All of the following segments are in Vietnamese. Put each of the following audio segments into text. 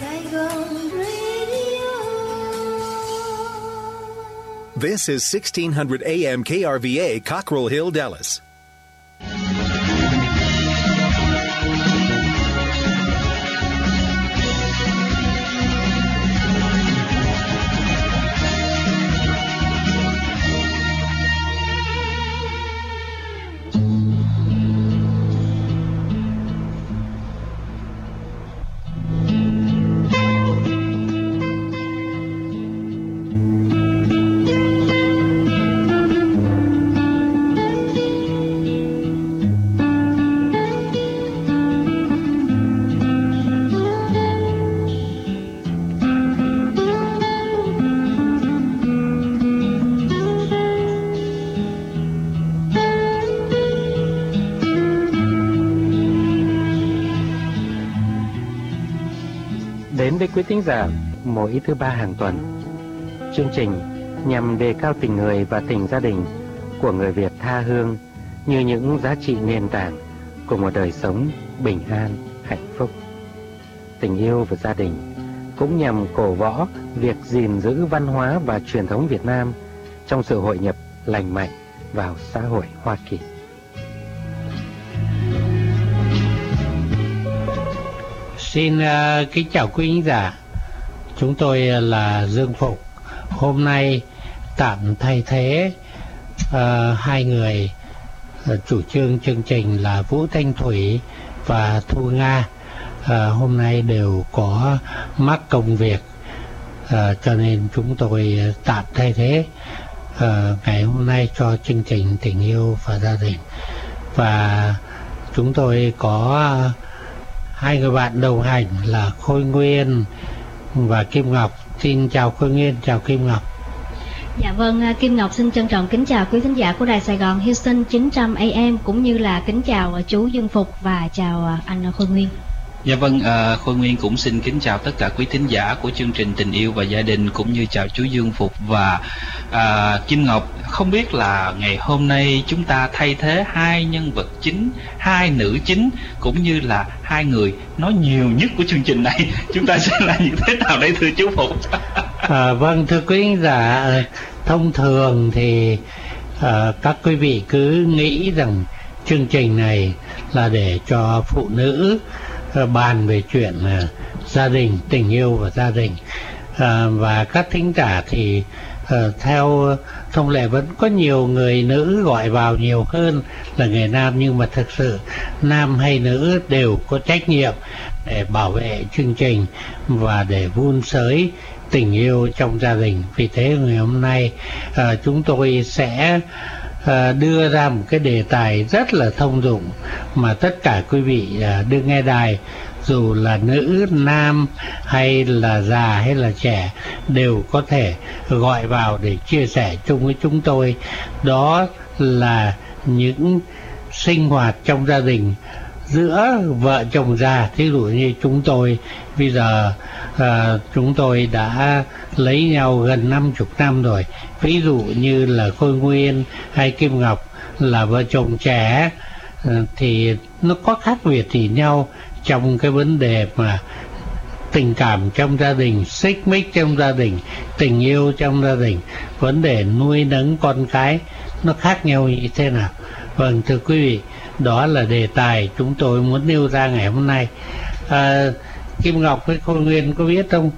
This is 1600 AM KRVA, Cockrell Hill, Dallas. Đến với quý thính giả mỗi thứ ba hàng tuần, chương trình nhằm đề cao tình người và tình gia đình của người Việt tha hương như những giá trị nền tảng của một đời sống bình an, hạnh phúc. Tình yêu và gia đình cũng nhằm cổ võ việc gìn giữ văn hóa và truyền thống Việt Nam trong sự hội nhập lành mạnh vào xã hội Hoa Kỳ. Xin kính chào quý khán giả. Chúng tôi là Dương Phục. Hôm nay tạm thay thế hai người chủ trương chương trình là Vũ Thanh Thủy và Thu Nga. Hôm nay đều có mắc công việc, cho nên chúng tôi tạm thay thế ngày hôm nay cho chương trình Tình yêu và gia đình. Và chúng tôi có hai người bạn đồng hành là Khôi Nguyên và Kim Ngọc. Xin chào Khôi Nguyên, chào Kim Ngọc. Dạ vâng, Kim Ngọc xin trân trọng kính chào quý thính giả của Đài Sài Gòn Houston 900 AM, cũng như là kính chào chú Dương Phục và chào anh Khôi Nguyên. Dạ vâng, Khôi Nguyên cũng xin kính chào tất cả quý thính giả của chương trình Tình yêu và gia đình, cũng như chào chú Dương Phục và Kim Ngọc. Không biết là ngày hôm nay chúng ta thay thế hai nhân vật chính, hai nữ chính, cũng như là hai người nói nhiều nhất của chương trình này, chúng ta sẽ làm như thế nào đây thưa chú Phục? Vâng, thưa quý thính giả, thông thường thì các quý vị cứ nghĩ rằng chương trình này là để cho phụ nữ bàn về chuyện gia đình, tình yêu và gia đình, và các thính giả thì theo thông lệ vẫn có nhiều người nữ gọi vào nhiều hơn là người nam, nhưng mà thực sự nam hay nữ đều có trách nhiệm để bảo vệ chương trình và để vun sới tình yêu trong gia đình. Vì thế ngày hôm nay chúng tôi sẽ đưa ra một cái đề tài rất là thông dụng mà tất cả quý vị đừng nghe đài, dù là nữ, nam hay là già hay là trẻ, đều có thể gọi vào để chia sẻ chung với chúng tôi. Đó là những sinh hoạt trong gia đình giữa vợ chồng già. Thí dụ như chúng tôi bây giờ chúng tôi đã lấy nhau gần 50 năm rồi. Ví dụ như là Khôi Nguyên hay Kim Ngọc là vợ chồng trẻ, thì nó có khác biệt gì nhau trong cái vấn đề mà tình cảm trong gia đình, xích mích trong gia đình, tình yêu trong gia đình, vấn đề nuôi nấng con cái nó khác nhau như thế nào. Vâng, thưa quý vị, đó là đề tài chúng tôi muốn nêu ra ngày hôm nay. Kim Ngọc với Khôi Nguyên có biết không,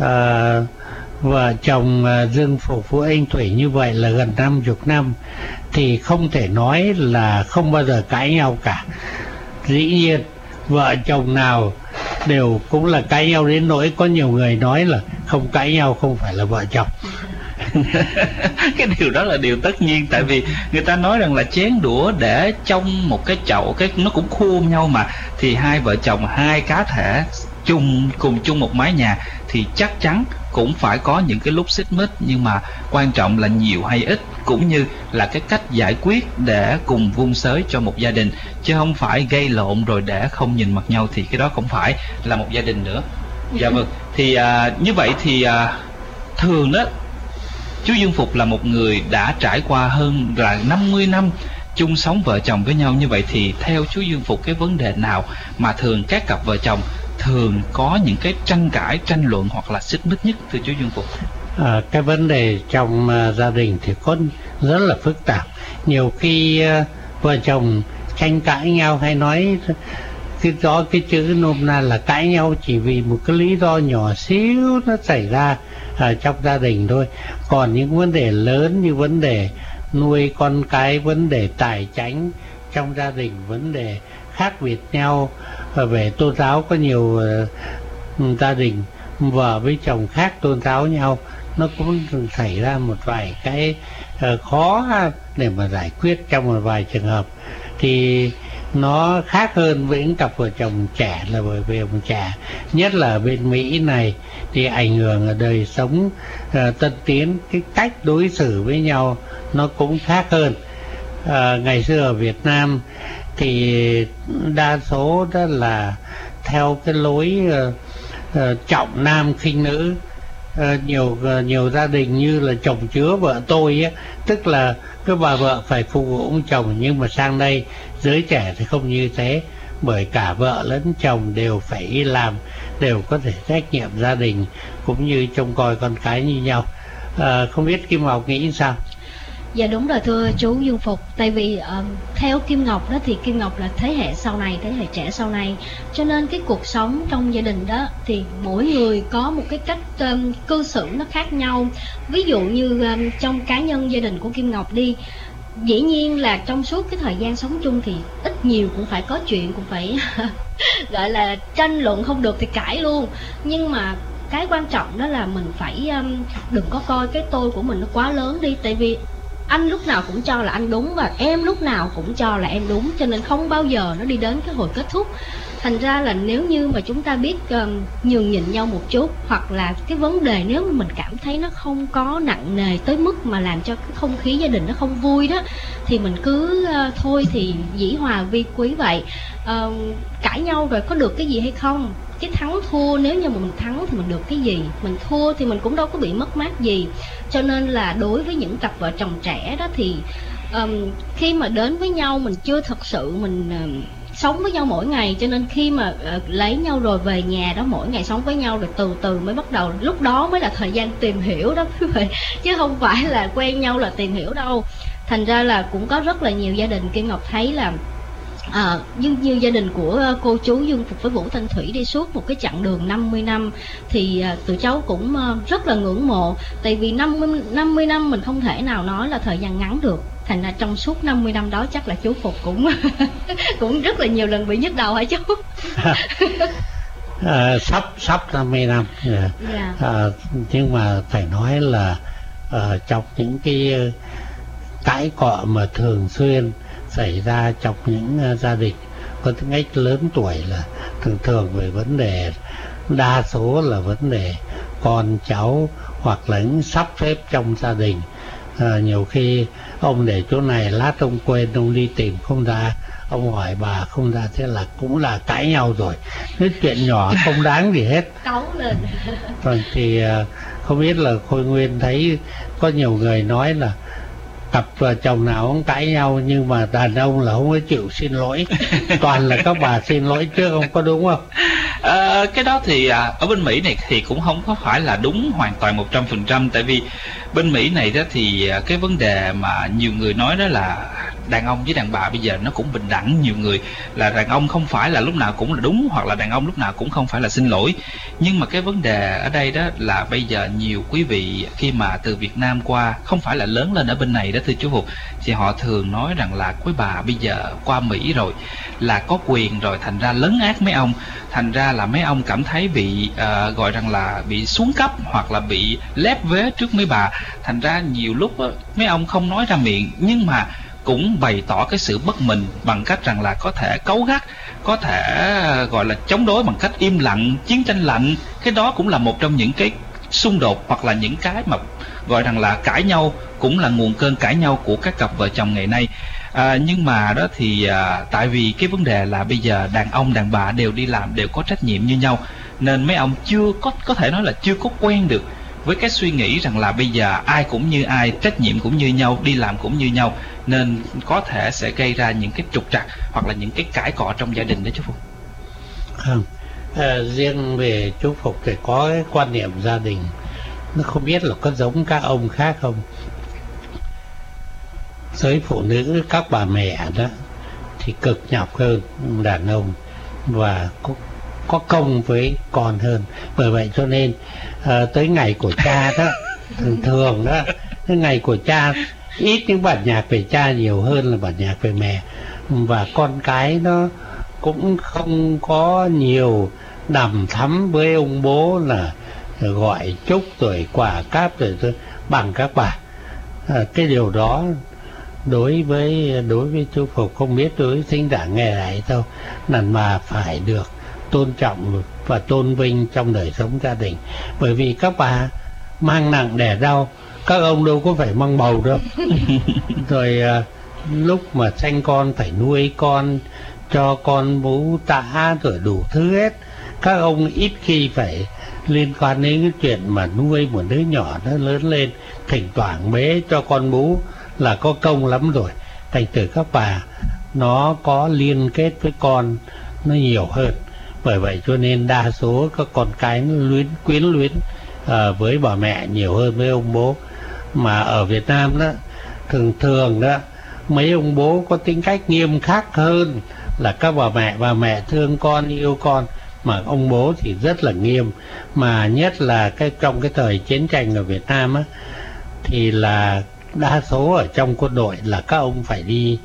vợ chồng Dương Phục Vũ Anh Thủy như vậy là gần 50 năm thì không thể nói là không bao giờ cãi nhau cả. Dĩ nhiên vợ chồng nào đều cũng là cãi nhau, đến nỗi có nhiều người nói là không cãi nhau không phải là vợ chồng. Cái điều đó là điều tất nhiên, tại vì người ta nói rằng là chén đũa để trong một cái chậu, cái nó cũng khuôn nhau mà, thì hai vợ chồng, hai cá thể cùng chung một mái nhà thì chắc chắn cũng phải có những cái lúc xích mích, nhưng mà quan trọng là nhiều hay ít, cũng như là cái cách giải quyết để cùng vun sới cho một gia đình, chứ không phải gây lộn rồi để không nhìn mặt nhau, thì cái đó không phải là một gia đình nữa. Dạ vâng, thì như vậy thì thường đó, chú Dương Phục là một người đã trải qua hơn là 50 năm chung sống vợ chồng với nhau. Như vậy thì theo chú Dương Phục, cái vấn đề nào mà thường các cặp vợ chồng thường có những cái tranh cãi, tranh luận hoặc là xích mích nhất, thưa chú Dương Phục? Cái vấn đề trong gia đình thì có rất là phức tạp. Nhiều khi vợ chồng tranh cãi nhau, hay nói cái chữ nôm na là cãi nhau chỉ vì một cái lý do nhỏ xíu nó xảy ra trong gia đình thôi. Còn những vấn đề lớn như vấn đề nuôi con cái, vấn đề tài chánh trong gia đình, vấn đề khác biệt nhau về tôn giáo, có nhiều gia đình vợ với chồng khác tôn giáo nhau, nó cũng xảy ra một vài cái khó để mà giải quyết trong một vài trường hợp. Thì nó khác hơn với những cặp vợ chồng trẻ, là bởi vì ông trẻ, nhất là ở bên Mỹ này, thì ảnh hưởng ở đời sống tân tiến, cái cách đối xử với nhau nó cũng khác hơn. Ngày xưa ở Việt Nam thì đa số đó là theo cái lối trọng nam khinh nữ. Nhiều gia đình như là chồng chứa vợ tôi á, tức là cái bà vợ phải phục vụ ông chồng, nhưng mà sang đây giới trẻ thì không như thế, bởi cả vợ lẫn chồng đều phải làm, đều có thể trách nhiệm gia đình cũng như trông coi con cái như nhau. Không biết Kim Ngọc nghĩ sao? Dạ đúng rồi thưa chú Dương Phục. Tại vì theo Kim Ngọc đó thì Kim Ngọc là thế hệ sau này, thế hệ trẻ sau này, cho nên cái cuộc sống trong gia đình đó thì mỗi người có một cái cách cư xử nó khác nhau. Ví dụ như trong cá nhân gia đình của Kim Ngọc đi, dĩ nhiên là trong suốt cái thời gian sống chung thì ít nhiều cũng phải có chuyện, cũng phải gọi là tranh luận, không được thì cãi luôn. Nhưng mà cái quan trọng đó là mình phải đừng có coi cái tôi của mình nó quá lớn đi. Tại vì anh lúc nào cũng cho là anh đúng và em lúc nào cũng cho là em đúng, cho nên không bao giờ nó đi đến cái hồi kết thúc. Thành ra là nếu như mà chúng ta biết nhường nhịn nhau một chút, hoặc là cái vấn đề nếu mà mình cảm thấy nó không có nặng nề tới mức mà làm cho cái không khí gia đình nó không vui đó, thì mình cứ thôi thì dĩ hòa vi quý vậy. Cãi nhau rồi có được cái gì hay không? Cái thắng thua, nếu như mà mình thắng thì mình được cái gì, mình thua thì mình cũng đâu có bị mất mát gì. Cho nên là đối với những cặp vợ chồng trẻ đó thì khi mà đến với nhau mình chưa thật sự mình sống với nhau mỗi ngày, cho nên khi mà lấy nhau rồi về nhà đó, mỗi ngày sống với nhau rồi từ từ mới bắt đầu, lúc đó mới là thời gian tìm hiểu đó quý vị, chứ không phải là quen nhau là tìm hiểu đâu. Thành ra là cũng có rất là nhiều gia đình Kim Ngọc thấy là như gia đình của cô chú Dương Phục với Vũ Thanh Thủy đi suốt một cái chặng đường 50 năm thì tụi cháu cũng rất là ngưỡng mộ. Tại vì 50 năm mình không thể nào nói là thời gian ngắn được. Thành ra trong suốt 50 năm đó chắc là chú Phục cũng cũng rất là nhiều lần bị nhức đầu hả chú? Sắp 50 năm. Nhưng mà phải nói là trong những cái cãi cọ mà thường xuyên xảy ra trong những gia đình có tính cách lớn tuổi là thường về vấn đề, đa số là vấn đề con cháu hoặc là những sắp xếp trong gia đình. Nhiều khi ông để chỗ này, lát ông quên, ông đi tìm không ra, ông hỏi bà không ra, thế là cũng là cãi nhau rồi. Cái chuyện nhỏ không đáng gì hết, cáu lên. Rồi thì không biết là Khôi Nguyên thấy có nhiều người nói là cặp vợ chồng nào cũng cãi nhau, nhưng mà đàn ông là không có chịu xin lỗi, toàn là các bà xin lỗi trước, không có đúng không? Cái đó thì ở bên Mỹ này thì cũng không có phải là đúng hoàn toàn 100%. Tại vì bên Mỹ này đó thì cái vấn đề mà nhiều người nói đó là đàn ông với đàn bà bây giờ nó cũng bình đẳng. Nhiều người là đàn ông không phải là lúc nào cũng là đúng, hoặc là đàn ông lúc nào cũng không phải là xin lỗi. Nhưng mà cái vấn đề ở đây đó là bây giờ nhiều quý vị khi mà từ Việt Nam qua, không phải là lớn lên ở bên này đó thưa chú Phục, thì họ thường nói rằng là quý bà bây giờ qua Mỹ rồi là có quyền rồi, thành ra lấn át mấy ông, thành ra là mấy ông cảm thấy bị gọi rằng là bị xuống cấp hoặc là bị lép vế trước mấy bà. Thành ra nhiều lúc đó, mấy ông không nói ra miệng nhưng mà cũng bày tỏ cái sự bất bình bằng cách rằng là có thể cáu gắt, có thể gọi là chống đối bằng cách im lặng, chiến tranh lạnh. Cái đó cũng là một trong những cái xung đột hoặc là những cái mà gọi rằng là cãi nhau, cũng là nguồn cơn cãi nhau của các cặp vợ chồng ngày nay. Nhưng mà đó thì tại vì cái vấn đề là bây giờ đàn ông đàn bà đều đi làm, đều có trách nhiệm như nhau, nên mấy ông chưa có thể nói là chưa có quen được với cái suy nghĩ rằng là bây giờ ai cũng như ai, trách nhiệm cũng như nhau, đi làm cũng như nhau, nên có thể sẽ gây ra những cái trục trặc hoặc là những cái cãi cọ trong gia đình đó chú Phục. Không, Riêng về chú Phục thì có cái quan niệm gia đình, nó không biết là có giống các ông khác không. Giới phụ nữ, các bà mẹ đó thì cực nhọc hơn đàn ông và có công với con hơn. Bởi vậy cho nên tới ngày của cha đó, thường đó, tới ngày của cha ít những bản nhạc về cha nhiều hơn là bản nhạc về mẹ. Và con cái nó cũng không có nhiều đằm thắm với ông bố là gọi chúc rồi quà cáp rồi bằng các bà. Cái điều đó đối với chú Phục, không biết đối với thính giả nghe lại đâu, lần mà phải được tôn trọng và tôn vinh trong đời sống gia đình. Bởi vì các bà mang nặng đẻ đau, các ông đâu có phải mang bầu đâu. Rồi lúc mà sanh con phải nuôi con, cho con bú tã rồi đủ thứ hết. Các ông ít khi phải liên quan đến cái chuyện mà nuôi một đứa nhỏ nó lớn lên, thỉnh thoảng bế cho con bú là có công lắm rồi. Thành thử các bà nó có liên kết với con nó nhiều hơn. Bởi vậy cho nên đa số các con cái nó quyến luyến với bà mẹ nhiều hơn với ông bố. Mà ở Việt Nam đó, thường đó, mấy ông bố có tính cách nghiêm khắc hơn là các bà mẹ thương con, yêu con. Mà ông bố thì rất là nghiêm. Mà nhất là trong cái thời chiến tranh ở Việt Nam á, thì là đa số ở trong quân đội là các ông phải đi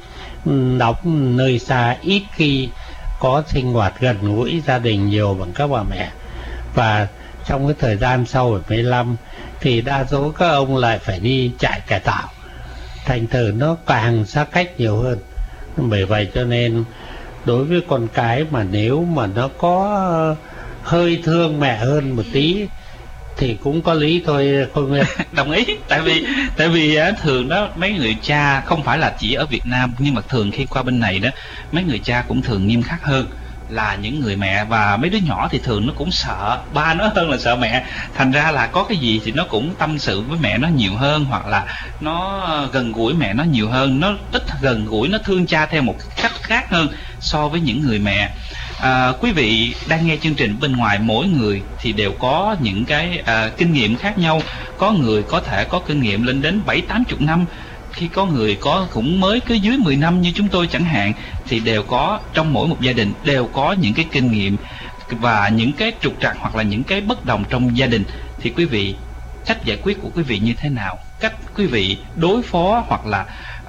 đóng nơi xa, ít khi có sinh hoạt gần gũi gia đình nhiều bằng các bà mẹ. Và trong cái thời gian sau ở 15 thì đa số các ông lại phải đi trại cải tạo, thành thử nó càng xa cách nhiều hơn. Bởi vậy cho nên đối với con cái mà nếu mà nó có hơi thương mẹ hơn một tí thì cũng có lý thôi, không nghe. Đồng ý. Tại vì thường đó mấy người cha, không phải là chỉ ở Việt Nam nhưng mà thường khi qua bên này đó, mấy người cha cũng thường nghiêm khắc hơn là những người mẹ. Và mấy đứa nhỏ thì thường nó cũng sợ ba nó hơn là sợ mẹ, thành ra là có cái gì thì nó cũng tâm sự với mẹ nó nhiều hơn, hoặc là nó gần gũi mẹ nó nhiều hơn, nó ít gần gũi, nó thương cha theo một cách khác hơn so với những người mẹ. Quý vị đang nghe chương trình bên ngoài, mỗi người thì đều có những cái kinh nghiệm khác nhau. Có người có thể có kinh nghiệm lên đến 7-80 năm, khi có người có cũng mới cứ dưới 10 năm như chúng tôi chẳng hạn. Thì đều có, trong mỗi một gia đình đều có những cái kinh nghiệm và những cái trục trặc hoặc là những cái bất đồng trong gia đình. Thì quý vị, cách giải quyết của quý vị như thế nào? Cách quý vị đối phó hoặc là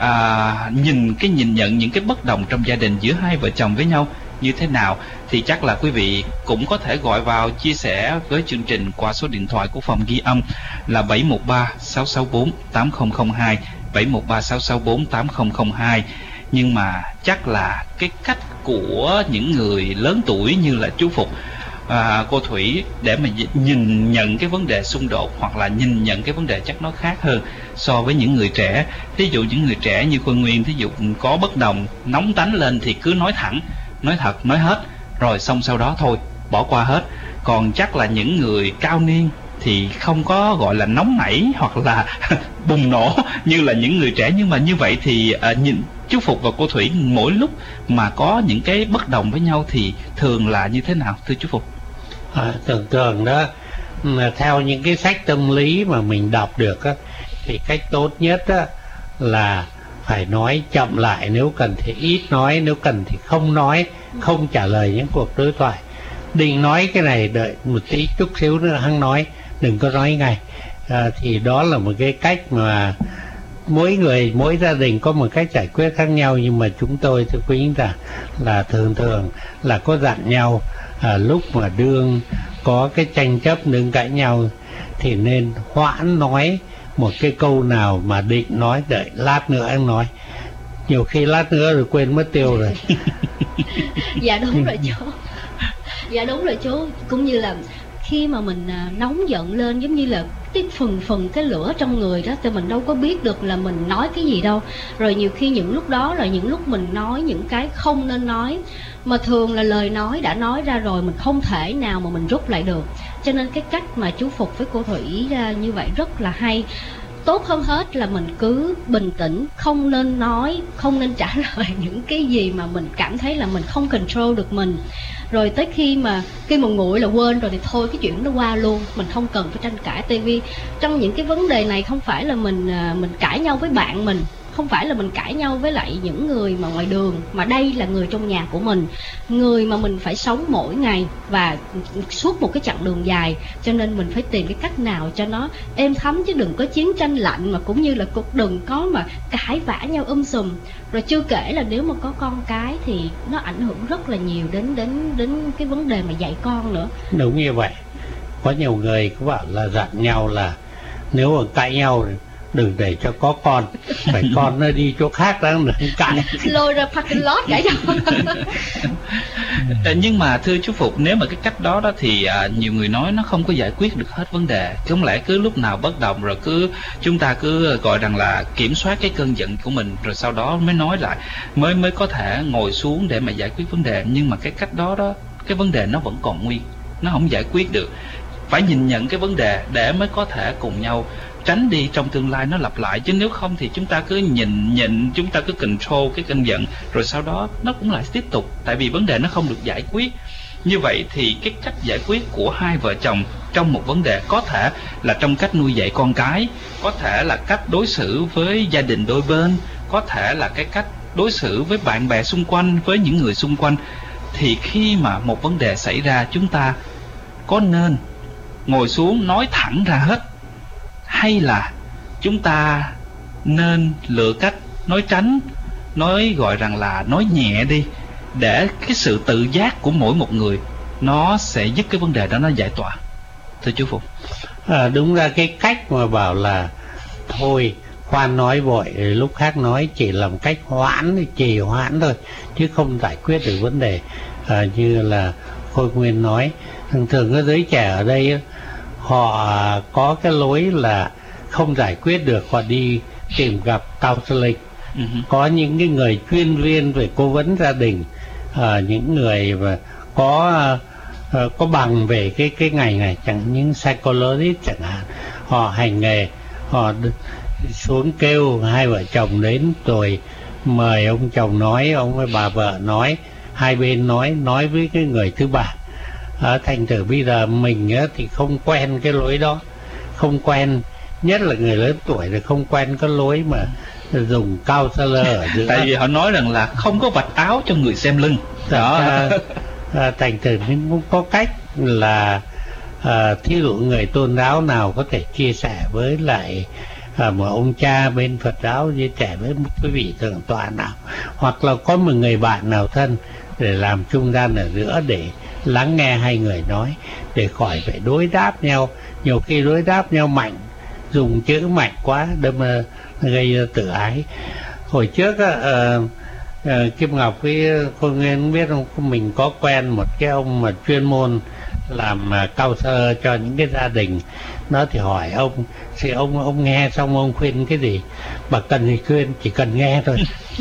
nhìn nhận những cái bất đồng trong gia đình giữa hai vợ chồng với nhau như thế nào, thì chắc là quý vị cũng có thể gọi vào chia sẻ với chương trình qua số điện thoại của phòng ghi âm là 713-664-8002, 713-664-8002. Nhưng mà chắc là cái cách của những người lớn tuổi như là chú Phục, cô Thủy, để mà nhìn nhận cái vấn đề xung đột hoặc là nhìn nhận cái vấn đề chắc nó khác hơn so với những người trẻ. Ví dụ những người trẻ như Khôi Nguyên, thí dụ có bất đồng nóng tánh lên thì cứ nói thẳng, nói thật, nói hết, rồi xong sau đó thôi, bỏ qua hết. Còn chắc là những người cao niên thì không có gọi là nóng nảy hoặc là bùng nổ như là những người trẻ. Nhưng mà như vậy thì nhìn chú Phục và cô Thủy mỗi lúc mà có những cái bất đồng với nhau thì thường là như thế nào, thưa chú Phục? Thường đó, theo những cái sách tâm lý mà mình đọc được á, thì cách tốt nhất á là phải nói chậm lại, nếu cần thì ít nói, nếu cần thì không nói, không trả lời những cuộc đối thoại. Định nói cái này đợi một tí chút xíu nữa hăng nói, đừng có nói ngay. Thì đó là một cái cách mà mỗi người, mỗi gia đình có một cách giải quyết khác nhau. Nhưng mà chúng tôi thì quý là thường là có dặn nhau lúc mà đương có cái tranh chấp, đương cãi nhau thì nên hoãn nói một cái câu nào mà định nói, đợi lát nữa anh nói. Nhiều khi lát nữa rồi quên mất tiêu rồi. Dạ đúng rồi chú. Dạ đúng rồi chú. Cũng như là khi mà mình nóng giận lên, giống như là cái phần cái lửa trong người đó, thì mình đâu có biết được là mình nói cái gì đâu. Rồi nhiều khi những lúc đó là những lúc mình nói những cái không nên nói, mà thường là lời nói đã nói ra rồi, mình không thể nào mà mình rút lại được. Cho nên cái cách mà chú Phục với cô Thủy như vậy rất là hay. tốt hơn hết là mình cứ bình tĩnh, không nên nói, không nên trả lời những cái gì mà mình cảm thấy là mình không control được mình. Rồi tới khi mà nguội là quên rồi thì thôi, cái chuyện nó qua luôn, mình không cần phải tranh cãi. Tại vì trong những cái vấn đề này không phải là mình cãi nhau với bạn mình, không phải là mình cãi nhau với lại những người mà ngoài đường, mà đây là người trong nhà của mình, người mà mình phải sống mỗi ngày và suốt một cái chặng đường dài. Cho nên mình phải tìm cái cách nào cho nó êm thấm, chứ đừng có chiến tranh lạnh, mà cũng như là đừng có mà cãi vã nhau sùm. Rồi chưa kể là nếu mà có con cái thì nó ảnh hưởng rất là nhiều đến cái vấn đề mà dạy con nữa. Đúng như vậy. Có nhiều người có bảo là dặn nhau là nếu mà cãi nhau đừng để cho có con, phải con nó đi chỗ khác đó đừng cãi, lôi ra parking lot cãi nhau. Nhưng mà thưa chú Phục, nếu mà cái cách đó thì nhiều người nói nó không có giải quyết được hết vấn đề. Không lẽ cứ lúc nào bất đồng rồi chúng ta cứ gọi rằng là kiểm soát cái cơn giận của mình, rồi sau đó mới nói lại, mới có thể ngồi xuống để mà giải quyết vấn đề. Nhưng mà cái cách đó cái vấn đề nó vẫn còn nguyên, nó không giải quyết được. Phải nhìn nhận cái vấn đề để mới có thể cùng nhau tránh đi trong tương lai nó lặp lại. Chứ nếu không thì chúng ta cứ nhịn, chúng ta cứ control cái cơn giận, rồi sau đó nó cũng lại tiếp tục, tại vì vấn đề nó không được giải quyết. Như vậy thì cái cách giải quyết của hai vợ chồng trong một vấn đề có thể là trong cách nuôi dạy con cái, có thể là cách đối xử với gia đình đôi bên, có thể là cái cách đối xử với bạn bè xung quanh, với những người xung quanh. Thì khi mà một vấn đề xảy ra, chúng ta có nên ngồi xuống nói thẳng ra hết, hay là chúng ta nên lựa cách nói tránh, nói gọi rằng là nói nhẹ đi, để cái sự tự giác của mỗi một người nó sẽ giúp cái vấn đề đó nó giải tỏa. Thưa chú Phục. Đúng ra cái cách mà bảo là thôi khoan nói vội lúc khác nói chỉ là một cách trì hoãn thôi, chứ không giải quyết được vấn đề. Như là Khôi Nguyên nói, thường cái giới trẻ ở đây họ có cái lối là không giải quyết được, họ đi tìm gặp counseling. Có những cái người chuyên viên về cố vấn gia đình, những người mà có bằng về cái ngành này, chẳng những psychologist chẳng hạn, họ hành nghề, họ xuống kêu hai vợ chồng đến rồi mời ông chồng nói, ông với bà vợ nói, hai bên nói với cái người thứ ba. Thành thử bây giờ mình thì không quen cái lối đó, không quen, nhất là người lớn tuổi thì không quen cái lối mà dùng counselor ở giữa. Tại vì họ nói rằng là không có vạch áo cho người xem lưng đó. Thành thử nên cũng có cách là thí dụ người tôn giáo nào có thể chia sẻ với lại một ông cha bên Phật giáo, chia sẻ với một quý vị thượng tọa nào, hoặc là có một người bạn nào thân để làm trung gian ở giữa, để lắng nghe hai người nói, để khỏi phải đối đáp nhau. Nhiều khi đối đáp nhau mạnh, dùng chữ mạnh quá đâm gây tự ái. Hồi trước Kim Ngọc với Khôi Nguyên biết không, mình có quen một cái ông mà chuyên môn làm counselor cho những cái gia đình. Nó thì hỏi ông, thì ông nghe xong ông khuyên cái gì? Bà cần thì khuyên, chỉ cần nghe thôi.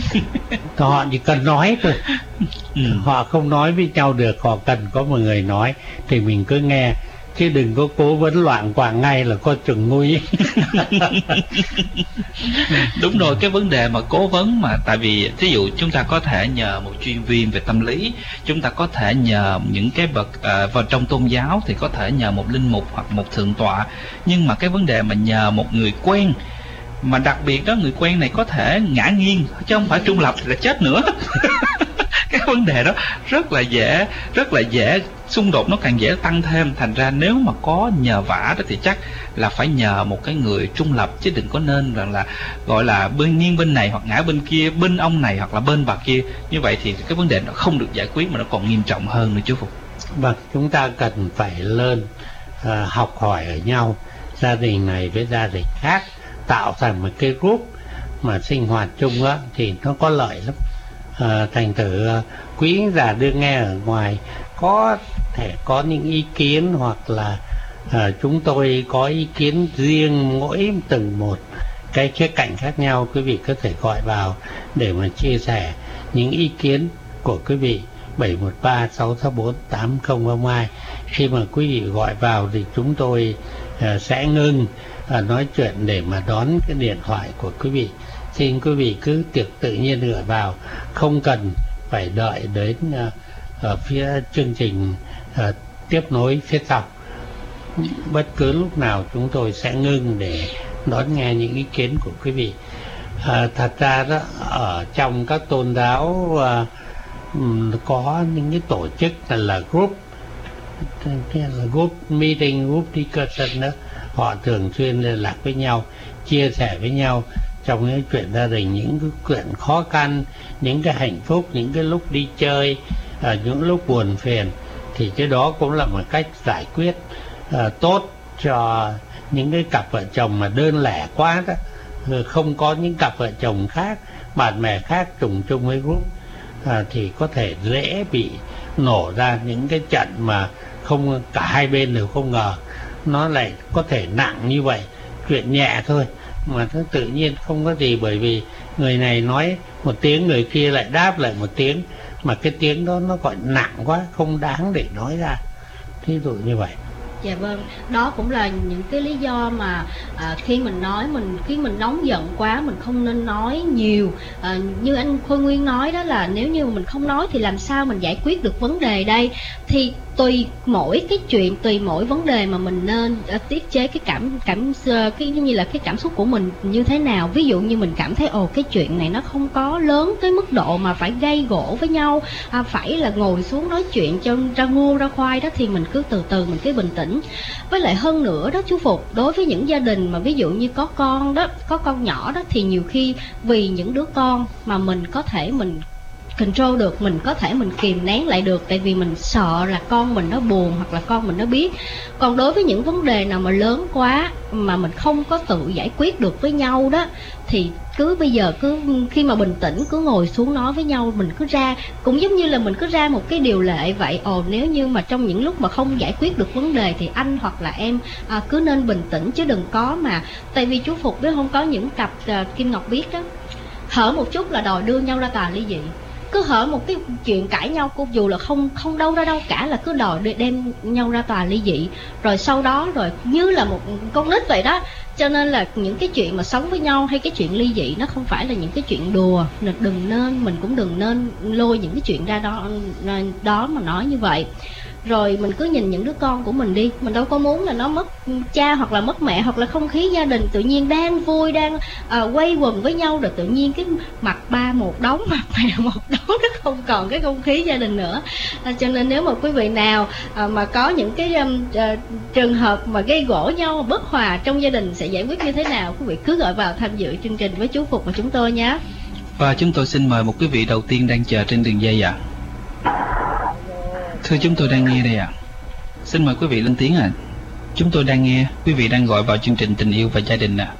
Họ chỉ cần nói thôi. Họ không nói với nhau được, họ cần có một người nói thì mình cứ nghe, chứ đừng có cố vấn loạn quạng ngay là có chừng nguy. Đúng rồi, cái vấn đề mà cố vấn mà, tại vì thí dụ chúng ta có thể nhờ một chuyên viên về tâm lý, chúng ta có thể nhờ những cái bậc vào trong tôn giáo thì có thể nhờ một linh mục hoặc một thượng tọa. Nhưng mà cái vấn đề mà nhờ một người quen, mà đặc biệt đó người quen này có thể ngã nghiêng chứ không phải trung lập thì là chết nữa. Cái vấn đề đó rất là dễ xung đột, nó càng dễ tăng thêm. Thành ra nếu mà có nhờ vả đó thì chắc là phải nhờ một cái người trung lập, chứ đừng có nên rằng là gọi là bên nghiêng bên này hoặc ngã bên kia, bên ông này hoặc là bên bà kia. Như vậy thì cái vấn đề nó không được giải quyết mà nó còn nghiêm trọng hơn nữa chú Phục. Vâng, chúng ta cần phải lên học hỏi ở nhau, gia đình này với gia đình khác, tạo thành một cái group mà sinh hoạt chung á thì nó có lợi lắm. Thành thử quý giả đưa nghe ở ngoài có thể có những ý kiến, hoặc là chúng tôi có ý kiến riêng mỗi từng một cái khía cạnh khác nhau, quý vị có thể gọi vào để mà chia sẻ những ý kiến của quý vị. 713-664-8002. Khi mà quý vị gọi vào thì chúng tôi sẽ ngưng nói chuyện để mà đón cái điện thoại của quý vị. Xin quý vị cứ tự nhiên gửi vào, không cần phải đợi đến ở phía chương trình tiếp nối phía sau. Bất cứ lúc nào chúng tôi sẽ ngưng để đón nghe những ý kiến của quý vị. Thật ra đó, ở trong các tôn giáo có những cái tổ chức là group meeting, group discussion đó, họ thường xuyên liên lạc với nhau, chia sẻ với nhau trong những chuyện gia đình, những cái chuyện khó khăn, những cái hạnh phúc, những cái lúc đi chơi, những lúc buồn phiền. Thì cái đó cũng là một cách giải quyết tốt cho những cái cặp vợ chồng mà đơn lẻ quá đó, không có những cặp vợ chồng khác, bạn bè khác trùng chung với group, thì có thể dễ bị nổ ra những cái trận mà không cả hai bên đều không ngờ nó lại có thể nặng như vậy. Chuyện nhẹ thôi mà nó tự nhiên không có gì, bởi vì người này nói một tiếng, người kia lại đáp lại một tiếng, mà cái tiếng đó nó gọi nặng quá, không đáng để nói ra, thí dụ như vậy. Dạ vâng, đó cũng là những cái lý do mà khi mình nóng giận quá mình không nên nói nhiều. Như anh Khôi Nguyên nói đó, là nếu như mình không nói thì làm sao mình giải quyết được vấn đề đây. Thì tùy mỗi cái chuyện, tùy mỗi vấn đề mà mình nên tiết chế cái cái như là cái cảm xúc của mình như thế nào. Ví dụ như mình cảm thấy cái chuyện này nó không có lớn tới mức độ mà phải gây gổ với nhau, phải là ngồi xuống nói chuyện cho ra ngô ra khoai đó, thì mình cứ từ từ, mình cứ bình tĩnh. Với lại hơn nữa đó chú Phục, đối với những gia đình mà ví dụ như có con đó, có con nhỏ đó, thì nhiều khi vì những đứa con mà mình có thể mình control được, mình có thể mình kìm nén lại được, tại vì mình sợ là con mình nó buồn hoặc là con mình nó biết. Còn đối với những vấn đề nào mà lớn quá mà mình không có tự giải quyết được với nhau đó, thì cứ bây giờ cứ khi mà bình tĩnh cứ ngồi xuống nói với nhau, mình cứ ra, cũng giống như là mình cứ ra một cái điều lệ vậy. Nếu như mà trong những lúc mà không giải quyết được vấn đề thì anh hoặc là em cứ nên bình tĩnh, chứ đừng có mà, tại vì chú Phục biết không, có những cặp Kim Ngọc biết đó, hở một chút là đòi đưa nhau ra tòa ly dị. Cứ hở một cái chuyện cãi nhau, cô dù là không đâu ra đâu cả, là cứ đòi đem nhau ra tòa ly dị, rồi sau đó rồi như là một con nít vậy đó. Cho nên là những cái chuyện mà sống với nhau hay cái chuyện ly dị nó không phải là những cái chuyện đùa, mình cũng đừng nên lôi những cái chuyện ra đó mà nói như vậy. Rồi mình cứ nhìn những đứa con của mình đi, mình đâu có muốn là nó mất cha hoặc là mất mẹ, hoặc là không khí gia đình tự nhiên đang vui, đang quây quần với nhau, rồi tự nhiên cái mặt ba một đống, mặt mẹ một đống, nó không còn cái không khí gia đình nữa. Cho nên nếu mà quý vị nào mà có những cái trường hợp mà gây gổ nhau, bất hòa trong gia đình sẽ giải quyết như thế nào, quý vị cứ gọi vào tham dự chương trình với chú Phục và chúng tôi nhé. Và chúng tôi xin mời một quý vị đầu tiên đang chờ trên đường dây ạ. Thưa, chúng tôi đang nghe đây ạ. Xin mời quý vị lên tiếng ạ. Chúng tôi đang nghe, quý vị đang gọi vào chương trình Tình Yêu và Gia Đình ạ.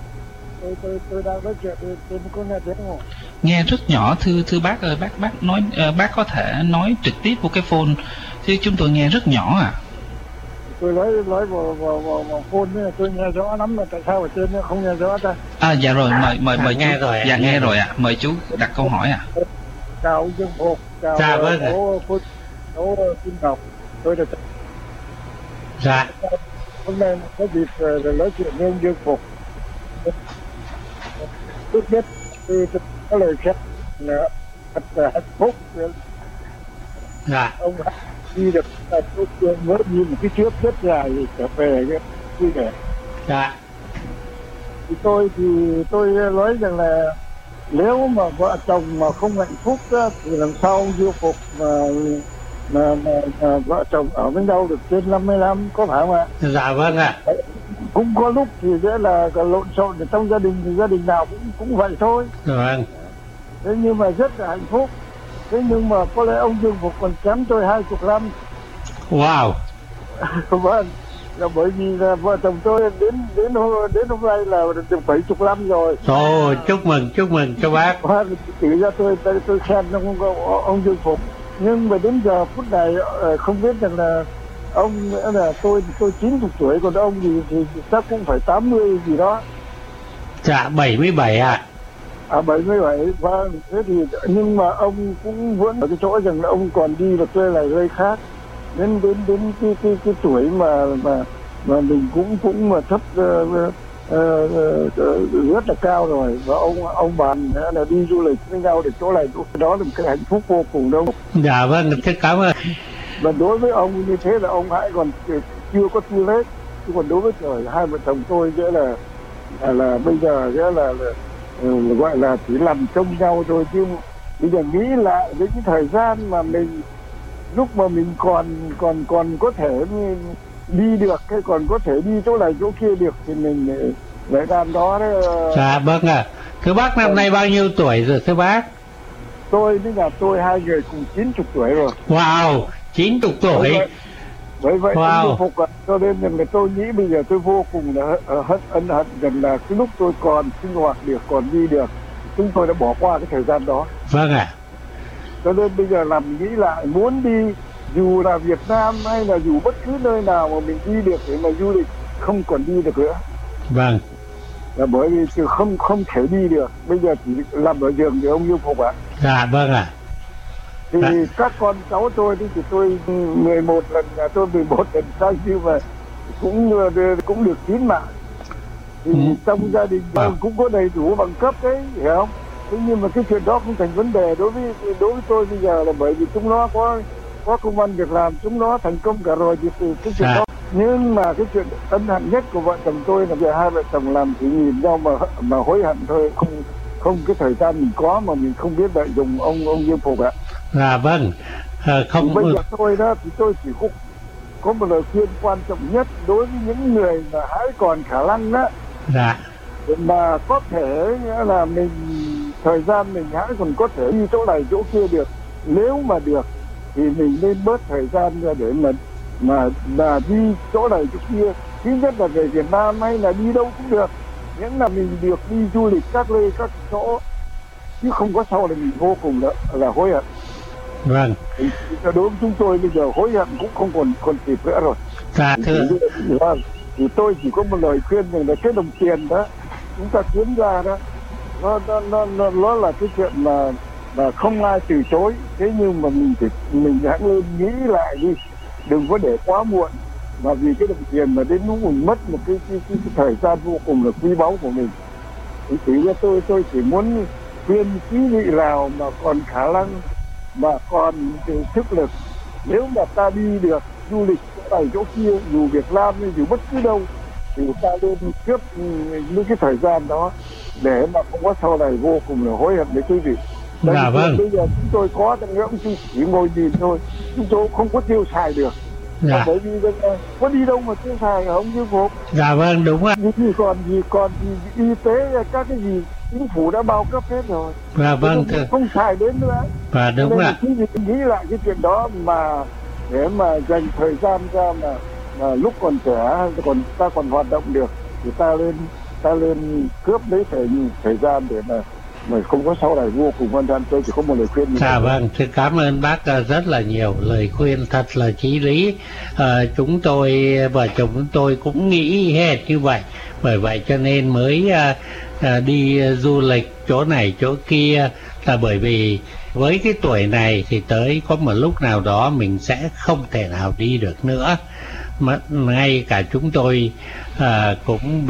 Tôi đang nói chuyện, tôi có nghe tiếng không? Nghe rất nhỏ, thưa bác ơi, bác nói, bác có thể nói trực tiếp vào cái phone, chứ chúng tôi nghe rất nhỏ ạ. Tôi nói vào phone nữa, tôi nghe rõ lắm, mà tại sao ở trên không nghe rõ ta? Dạ rồi, mời nghe chú. rồi. Dạ nghe rồi ạ. Mời chú đặt câu hỏi ạ. Chào Dương Phục, chào Đỗ Kim Ngọc, tôi được. Dạ. Hôm nay có dịp nói chuyện với ông Dương Phục. Trước nhất tôi có lời khen thật là hạnh phúc. Dạ. Ông đi được tôi mới như một cái trước rất dài trở về cái vui vẻ. Dạ. Thì tôi nói rằng là nếu mà vợ chồng mà không hạnh phúc á, thì làm sao ông Dương Phục mà vợ chồng ở với nhau được trên 50 năm, có phải không ạ? Dạ vâng ạ. Cũng có lúc thì sẽ là lộn xộn trong gia đình, thì gia đình nào cũng vậy thôi. Vâng. Thế nhưng mà rất là hạnh phúc. Thế nhưng mà có lẽ ông Dương Phục còn kém tôi 20 năm. Wow. Vâng, là bởi vì là vợ chồng tôi đến hôm nay là được 70 năm rồi. Ồ, chúc mừng cho bác. Chỉ ra tôi khen ông Dương Phục. Nhưng mà đến giờ phút này không biết rằng là ông là tôi 90 tuổi, còn ông thì chắc cũng phải 80 gì đó. Dạ 77 ạ. 77, vâng. Thế thì nhưng mà ông cũng vẫn ở cái chỗ rằng là ông còn đi được, tôi là gây khác. Đến cái tuổi mà mà mình cũng mà thấp rất là cao rồi, và ông bạn là đi du lịch với nhau để chỗ này chỗ đó là một cái hạnh phúc vô cùng đâu. Dạ vâng, rất cảm ơn. Và đối với ông như thế là ông hãy còn chưa có tu hết, chứ còn đối với hai vợ chồng tôi nghĩa là bây giờ nghĩa là gọi là chỉ làm trông nhau thôi, chứ bây giờ nghĩ lại với cái thời gian mà mình lúc mà mình còn có thể đi được, cái còn có thể đi chỗ này chỗ kia được thì mình lại làm đó đấy. Dạ vâng ạ. Thưa bác năm nay bao nhiêu tuổi rồi thưa bác? Tôi với nhà tôi hai người cùng 90 tuổi rồi. Wow, 90 tuổi. Bởi vậy wow. Phục cho nên là tôi nghĩ bây giờ tôi vô cùng là ân hận rằng là cái lúc tôi còn sinh hoạt được, còn đi được, chúng tôi đã bỏ qua cái thời gian đó. Vâng ạ. Cho nên bây giờ làm nghĩ lại, muốn đi dù là Việt Nam hay là dù bất cứ nơi nào mà mình đi được để mà du lịch, không còn đi được nữa. Vâng. Là bởi vì không thể đi được, bây giờ chỉ làm ở giường để ông Như Phục ạ. Dạ vâng ạ. Thì các con cháu tôi thì tôi 11 lần, nhà tôi 11 lần sang như vậy cũng được 9 mạng. Thì trong gia đình cũng có đầy đủ bằng cấp đấy, hiểu không? Thế nhưng mà cái chuyện đó không thành vấn đề đối với tôi bây giờ, là bởi vì chúng nó có công ăn việc làm, chúng nó thành công cả rồi thì từ cái chuyện đó. Nhưng mà cái chuyện ân hận nhất của vợ chồng tôi là giờ hai vợ chồng làm chỉ nhìn nhau mà hối hận thôi, không cái thời gian mình có mà mình không biết lợi dụng ông Diêm Phục ạ. Dạ vâng. Không thì bây giờ tôi đó thì tôi chỉ có một lời khuyên quan trọng nhất đối với những người mà hãy còn khả năng đó. Dạ. Mà có thể là mình thời gian mình hãy còn có thể đi chỗ này chỗ kia được, nếu mà được thì mình nên bớt thời gian ra để mà đi chỗ này chỗ kia. Thứ nhất là về Việt Nam hay là đi đâu cũng được, những là mình được đi du lịch các nơi các chỗ, chứ không có sau là mình vô cùng là hối hận. Vâng. Thì đối với chúng tôi bây giờ hối hận cũng không còn kịp nữa rồi. Dạ thưa. Thì tôi chỉ có một lời khuyên rằng là cái đồng tiền đó chúng ta kiếm ra đó, nó là cái chuyện mà không ai từ chối. Thế nhưng mà mình hãy lên nghĩ lại đi, đừng có để quá muộn, mà vì cái đồng tiền mà đến lúc mình mất một cái thời gian vô cùng là quý báu của mình. Thì tôi chỉ muốn khuyên quý vị nào mà còn khả năng, mà còn sức lực, nếu mà ta đi được du lịch chỗ này chỗ kia, dù Việt Nam hay dù bất cứ đâu, thì ta nên cướp những cái thời gian đó để mà không có sau này vô cùng là hối hận với quý vị. Dạ vâng. Bây giờ chúng tôi có tăng ngưỡng chỉ ngồi nhìn thôi, chúng tôi không có tiêu xài được. Dạ. Bởi vì có đi đâu mà tiêu xài hả ông Như Phục? Dạ vâng, đúng ạ. Còn gì y tế các cái gì chính phủ đã bao cấp hết rồi. Dạ vâng thưa. Không xài đến nữa. Và đúng ạ. Quý vị nghĩ lại cái chuyện đó mà để mà dành thời gian ra mà lúc còn trẻ ta còn hoạt động được thì ta lên cướp lấy thời gian để mà không có sau này vô cùng quan trọng. Tôi chỉ có một lời khuyên. Dạ vâng, xin cảm ơn bác rất là nhiều, lời khuyên thật là chí lý. Chúng tôi vợ chồng chúng tôi cũng nghĩ hệt như vậy, bởi vậy cho nên mới đi du lịch chỗ này chỗ kia, là bởi vì với cái tuổi này thì tới có một lúc nào đó mình sẽ không thể nào đi được nữa. Mà ngay cả chúng tôi cũng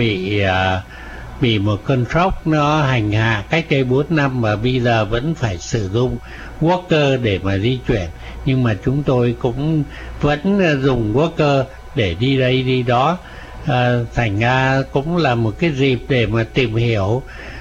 bị một cơn sốc nó hành hạ cách đây 4 năm mà bây giờ vẫn phải sử dụng walker để mà di chuyển, nhưng mà chúng tôi cũng vẫn dùng walker để đi đây đi đó. Thành ra cũng là một cái dịp để mà tìm hiểu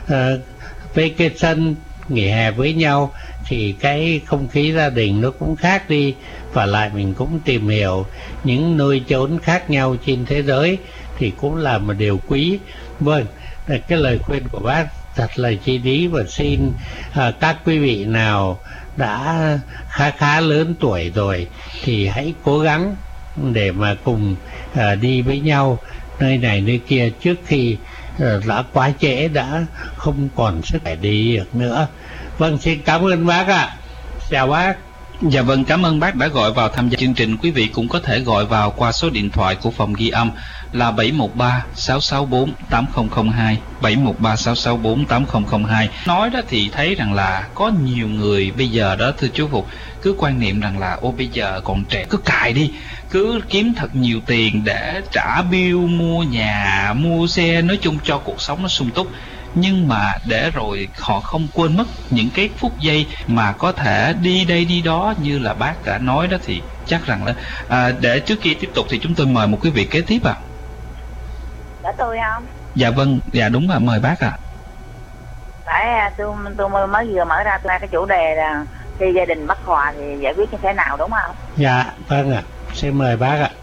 vacation nghỉ hè với nhau, thì cái không khí gia đình nó cũng khác đi, và lại mình cũng tìm hiểu những nơi chốn khác nhau trên thế giới thì cũng là một điều quý. Vâng, cái lời khuyên của bác thật là chí lý, và xin các quý vị nào đã khá lớn tuổi rồi thì hãy cố gắng để mà cùng đi với nhau nơi này nơi kia trước khi đã quá trễ, đã không còn sức để đi được nữa. Vâng, xin cảm ơn bác ạ. Chào bác. Dạ vâng, cảm ơn bác đã gọi vào tham gia chương trình. Quý vị cũng có thể gọi vào qua số điện thoại của phòng ghi âm là 713-664-8002, 713-664-8002. Nói đó thì thấy rằng là có nhiều người bây giờ đó thưa chú Phục, cứ quan niệm rằng là ô bây giờ còn trẻ cứ cài đi, cứ kiếm thật nhiều tiền để trả bill, mua nhà, mua xe, nói chung cho cuộc sống nó sung túc. Nhưng mà để rồi họ không quên mất những cái phút giây mà có thể đi đây đi đó như là bác đã nói đó, thì chắc rằng là để trước khi tiếp tục thì chúng tôi mời một quý vị kế tiếp ạ. Đã tôi không? Dạ vâng, dạ đúng là mời bác ạ. Phải tôi mới vừa mở ra cái chủ đề là khi gia đình bất hòa thì giải quyết như thế nào, đúng không? Dạ vâng ạ, xin mời bác ạ.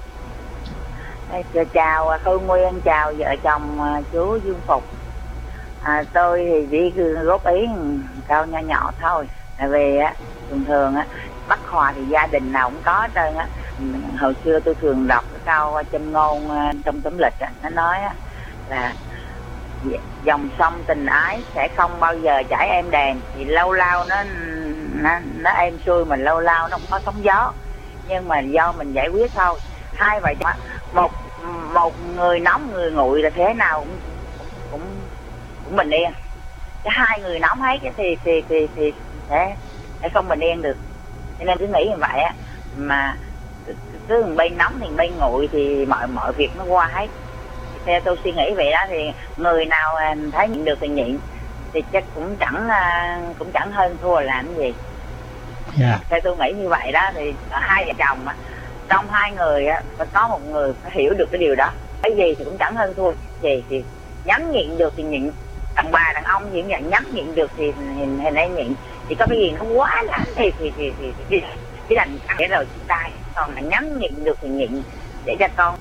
Chào Khôi Nguyên, chào vợ chồng chú Dương Phục. Tôi thì chỉ góp ý câu nhỏ nhỏ thôi. Tại vì thường thường bất hòa thì gia đình nào cũng có hết trơn á. Hồi xưa tôi thường đọc cái câu châm ngôn trong tấm lịch nó nói là dòng sông tình ái sẽ không bao giờ chảy êm đềm, thì lâu lâu nó êm xuôi, mà lâu lâu nó cũng có sóng gió, nhưng mà do mình giải quyết thôi. Hai vợ chồng một người nóng người nguội là thế nào cũng bình yên, cái hai người nóng hết thì sẽ không bình yên được. Cho nên cứ nghĩ như vậy mà cứ bên nóng thì bên nguội thì mọi việc nó qua hết. Theo tôi suy nghĩ vậy đó, thì người nào thấy nhịn được thì nhịn, thì chắc cũng chẳng hơn thua làm cái gì. Theo tôi nghĩ như vậy đó, thì hai vợ chồng trong hai người phải có một người phải hiểu được cái điều đó. Cái gì thì cũng chẳng hơn thua gì, thì nhẫn nhịn được thì nhịn. Đàn bà đàn ông gì cũng vậy, nhẫn nhịn được thì hình ấy nhịn. Thì có cái gì nó quá lắm thì cái đành để rồi chúng ta, còn là nhẫn nhịn được thì nhịn để cho con.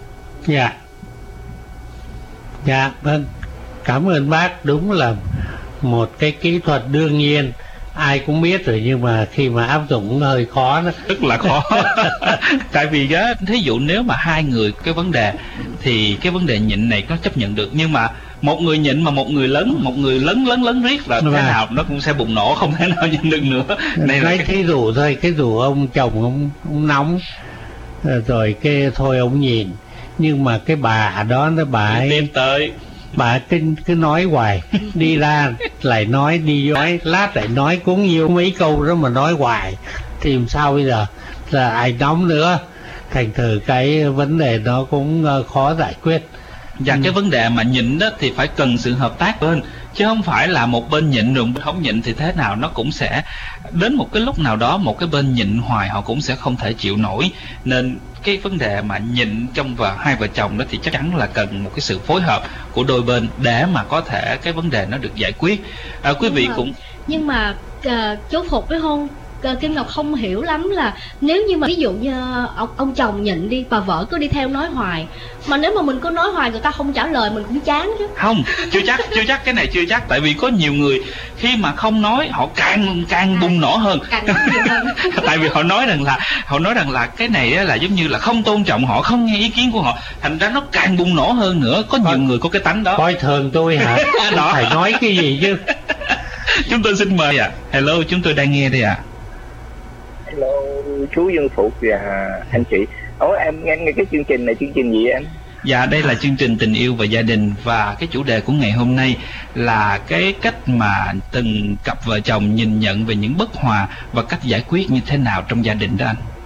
Dạ vâng, cảm ơn bác. Đúng là một cái kỹ thuật đương nhiên ai cũng biết rồi, nhưng mà khi mà áp dụng hơi khó đó. Rất là khó. Tại vì á, thí dụ nếu mà hai người cái vấn đề thì cái vấn đề nhịn này nó chấp nhận được, nhưng mà một người nhịn mà một người lớn riết là thế nào nó cũng sẽ bùng nổ, không thể nào nhịn được nữa. Này là thí dụ thôi, cái dụ ông chồng ông nóng rồi cái thôi ông nhịn, nhưng mà cái bà đó bà ấy bà cứ nói hoài, đi ra lại nói, đi nói, lát lại nói, cũng nhiều mấy câu đó mà nói hoài thì làm sao bây giờ, là ai nóng nữa. Thành thử cái vấn đề nó cũng khó giải quyết. Và cái vấn đề mà nhịn đó thì phải cần sự hợp tác bên, chứ không phải là một bên nhịn rồi không nhịn thì thế nào nó cũng sẽ đến một cái lúc nào đó một cái bên nhịn hoài họ cũng sẽ không thể chịu nổi. Nên cái vấn đề mà nhịn trong hai vợ chồng đó thì chắc chắn là cần một cái sự phối hợp của đôi bên để mà có thể cái vấn đề nó được giải quyết. Quý vị cũng nhưng mà chú Phục với Kim Ngọc không hiểu lắm là nếu như mà ví dụ như ông chồng nhịn đi và vợ cứ đi theo nói hoài, mà nếu mà mình cứ nói hoài người ta không trả lời mình cũng chán chứ. Không, chưa chắc cái này chưa chắc, tại vì có nhiều người khi mà không nói họ càng bùng nổ hơn. Tại vì họ nói rằng là cái này là giống như là không tôn trọng họ, không nghe ý kiến của họ, thành ra nó càng bùng nổ hơn nữa. Có nhiều người có cái tánh đó. Coi thường tôi hả? Đó. Phải nói cái gì chứ. Chúng tôi xin mời Hello, chúng tôi đang nghe đây Hello, chú Dương Phục và anh chị. Em nghe cái chương trình này, chương trình gì em? Dạ, đây là chương trình Tình Yêu và Gia Đình, và cái chủ đề của ngày hôm nay là cái cách mà từng cặp vợ chồng nhìn nhận về những bất hòa và cách giải quyết như thế nào trong gia đình đó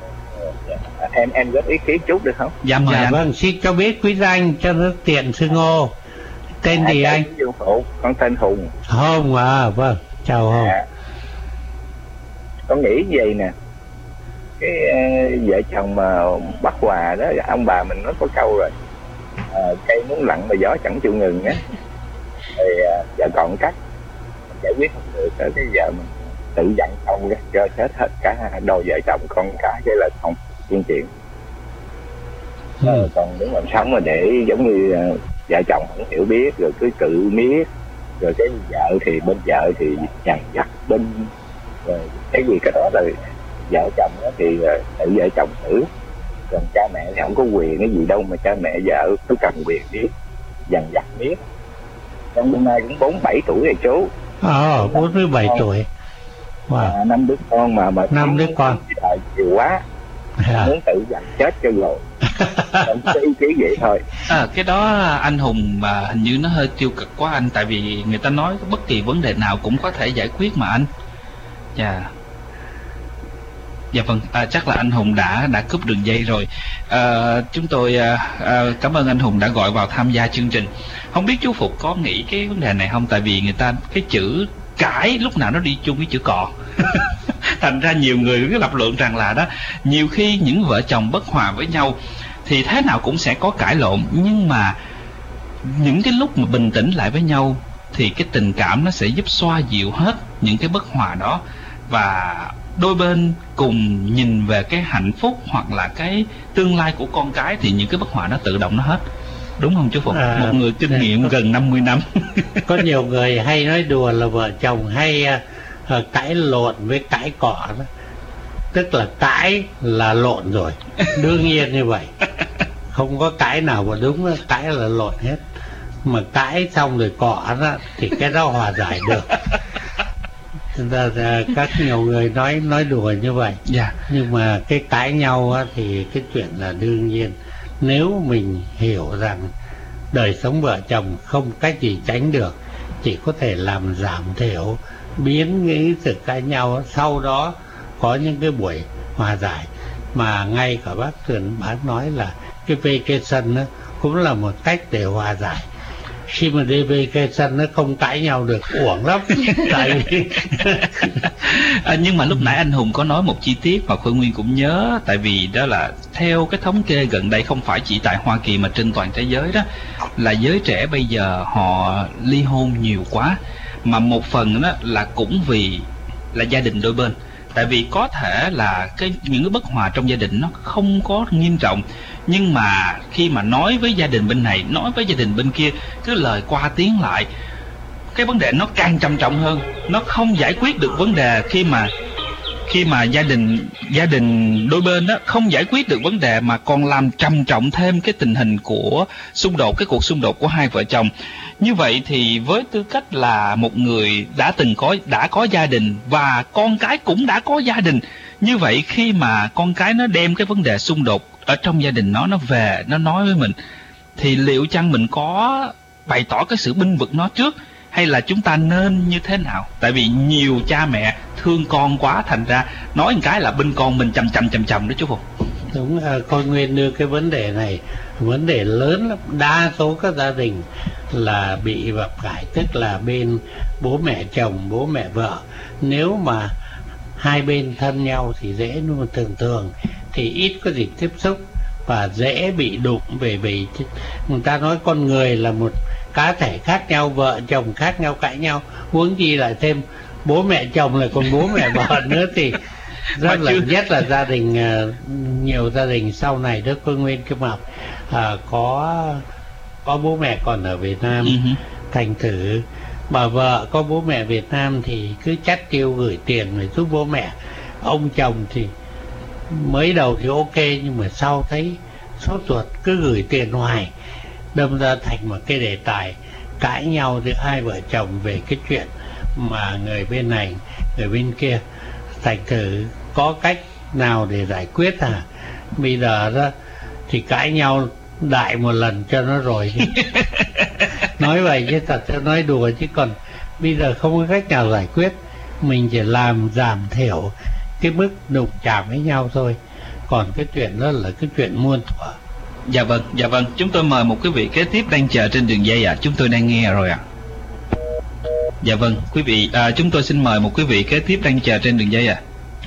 anh. Em góp ý kiến chút được không? Dạ mời anh. Vâng, xin cho biết quý danh cho nó tiện xưng hô. Tên gì anh? Dương Phục, con tên Hùng. Hùng vâng, chào Hùng. Con nghĩ vậy nè, cái vợ chồng mà bất hòa đó, ông bà mình nó có câu rồi, cây muốn lặng mà gió chẳng chịu ngừng á, thì vợ còn cách giải quyết không được cái vợ mình tự giận xong cho chết hết cả đôi vợ chồng con cái, vậy là không chuyện chuyện. Còn nếu làm sống mà để giống như vợ chồng không hiểu biết rồi cứ tự miết, rồi cái vợ thì bên vợ thì dằn vặt bên, rồi cái gì cái đó rồi vợ chồng đó thì tự vợ chồng xử, còn cha mẹ thì không có quyền cái gì đâu mà cha mẹ vợ cứ cầm quyền biết, dằn vặt biết. Trong hôm nay cũng 47 tuổi rồi chú. 47 tuổi. Wow. 5 đứa con mà 5 đứa con nhiều quá, muốn tự dằn chết cho rồi. Cái ý kiến vậy thôi. Cái đó anh Hùng mà hình như nó hơi tiêu cực quá anh, tại vì người ta nói bất kỳ vấn đề nào cũng có thể giải quyết mà anh. Dạ. Dạ vâng, chắc là anh Hùng đã cúp đường dây rồi. Chúng tôi cảm ơn anh Hùng đã gọi vào tham gia chương trình. Không biết chú Phục có nghĩ cái vấn đề này không? Tại vì người ta cái chữ cãi lúc nào nó đi chung với chữ cọ. Thành ra nhiều người cứ lập luận rằng là đó, nhiều khi những vợ chồng bất hòa với nhau thì thế nào cũng sẽ có cãi lộn, nhưng mà những cái lúc mà bình tĩnh lại với nhau thì cái tình cảm nó sẽ giúp xoa dịu hết những cái bất hòa đó, và đôi bên cùng nhìn về cái hạnh phúc hoặc là cái tương lai của con cái thì những cái bất hòa nó tự động nó hết. Đúng không chú Phục? Một người kinh nghiệm gần 50 năm. Có nhiều người hay nói đùa là vợ chồng hay cãi lộn với cãi cọ đó. Tức là cãi là lộn rồi. Đương nhiên như vậy. Không có cãi nào mà đúng đó, cãi là lộn hết. Mà cãi xong rồi cọ đó thì cái đó hòa giải được. Các nhiều người nói đùa như vậy. Nhưng mà cái cãi nhau á, thì cái chuyện là đương nhiên. Nếu mình hiểu rằng đời sống vợ chồng không cách gì tránh được, chỉ có thể làm giảm thiểu, biến cái sự cãi nhau, sau đó có những cái buổi hòa giải. Mà ngay cả bác nói là cái vacation đó cũng là một cách để hòa giải. Khi mà đi vacation nó không cãi nhau được, uổng lắm. Tại vì nhưng mà lúc nãy anh Hùng có nói một chi tiết mà Khôi Nguyên cũng nhớ. Tại vì đó là theo cái thống kê gần đây, không phải chỉ tại Hoa Kỳ mà trên toàn thế giới đó, là giới trẻ bây giờ họ ly hôn nhiều quá. Mà một phần đó là cũng vì là gia đình đôi bên. Tại vì có thể là những cái bất hòa trong gia đình nó không có nghiêm trọng, nhưng mà khi mà nói với gia đình bên này, nói với gia đình bên kia, cứ lời qua tiếng lại, cái vấn đề nó càng trầm trọng hơn. Nó không giải quyết được vấn đề khi mà gia đình đôi bên đó không giải quyết được vấn đề, mà còn làm trầm trọng thêm cái tình hình của xung đột, cái cuộc xung đột của hai vợ chồng. Như vậy thì với tư cách là một người đã có gia đình và con cái cũng đã có gia đình, như vậy khi mà con cái nó đem cái vấn đề xung đột ở trong gia đình nó về nó nói với mình, thì liệu chăng mình có bày tỏ cái sự bênh vực nó trước, hay là chúng ta nên như thế nào? Tại vì nhiều cha mẹ thương con quá, thành ra nói một cái là bên con mình chầm đó chú Phục. Đúng, Khôi Nguyên đưa cái vấn đề này, vấn đề lớn lắm. Đa số các gia đình là bị gặp phải, tức là bên bố mẹ chồng, bố mẹ vợ. Nếu mà hai bên thân nhau thì dễ, nhưng mà thường thì ít có gì tiếp xúc và dễ bị đụng. Vì người ta nói con người là một cá thể khác nhau, vợ chồng khác nhau cãi nhau, huống chi lại thêm bố mẹ chồng là còn bố mẹ vợ nữa thì rất là nhất là gia đình, nhiều gia đình sau này đó. Khôi Nguyên Kim Học có bố mẹ còn ở Việt Nam, thành thử bà vợ có bố mẹ Việt Nam thì cứ chắt chiu gửi tiền để giúp bố mẹ. Ông chồng thì mới đầu thì ok, nhưng mà sau thấy sốt ruột cứ gửi tiền hoài, đâm ra thành một cái đề tài cãi nhau giữa hai vợ chồng về cái chuyện mà người bên này người bên kia. Thành thử có cách nào để giải quyết à? Bây giờ đó thì cãi nhau đại một lần cho nó rồi. Nói vậy chứ thật sự nói đùa, chứ còn bây giờ không có cách nào giải quyết. Mình chỉ làm giảm thiểu cái mức đụng chạm với nhau thôi, còn cái chuyện đó là cái chuyện muôn thuở. Dạ vâng, chúng tôi mời một quý vị kế tiếp đang chờ trên đường dây ạ. Chúng tôi đang nghe rồi ạ. Dạ vâng, quý vị, chúng tôi xin mời một quý vị kế tiếp đang chờ trên đường dây ạ.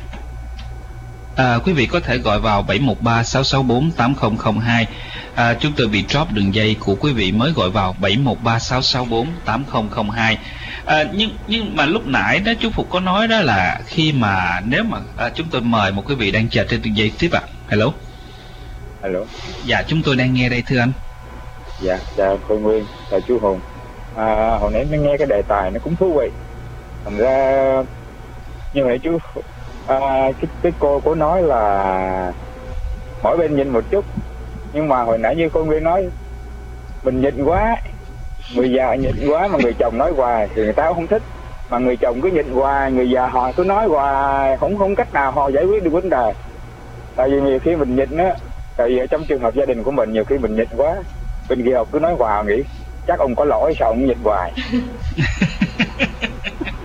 Quý vị có thể gọi vào 713-664-8002. Chúng tôi bị drop đường dây của quý vị mới gọi vào 713-664-8002. Nhưng mà lúc nãy đó chú Phục có nói đó là khi mà nếu mà chúng tôi mời một quý vị đang chờ trên đường dây tiếp ạ. Hello. Dạ, chúng tôi đang nghe đây thưa anh. Dạ, chào Khôi Nguyên, chào chú Hùng. Hồi nãy mới nghe cái đề tài nó cũng thú vị. Thành ra như vậy chú, cái cô nói là mỗi bên nhìn một chút, nhưng mà hồi nãy như Khôi Nguyên nói, mình nhịn quá, người già nhịn quá mà người chồng nói hoài thì người ta cũng không thích. Mà người chồng cứ nhịn hoài, người già họ cứ nói hoài, không cách nào họ giải quyết được vấn đề. Tại vì nhiều khi mình nhịn á, tại vì ở trong trường hợp gia đình của mình nhiều khi mình nhịn quá, bên kia họ cứ nói hoài, nghĩ chắc ông có lỗi sao ông nhịn hoài.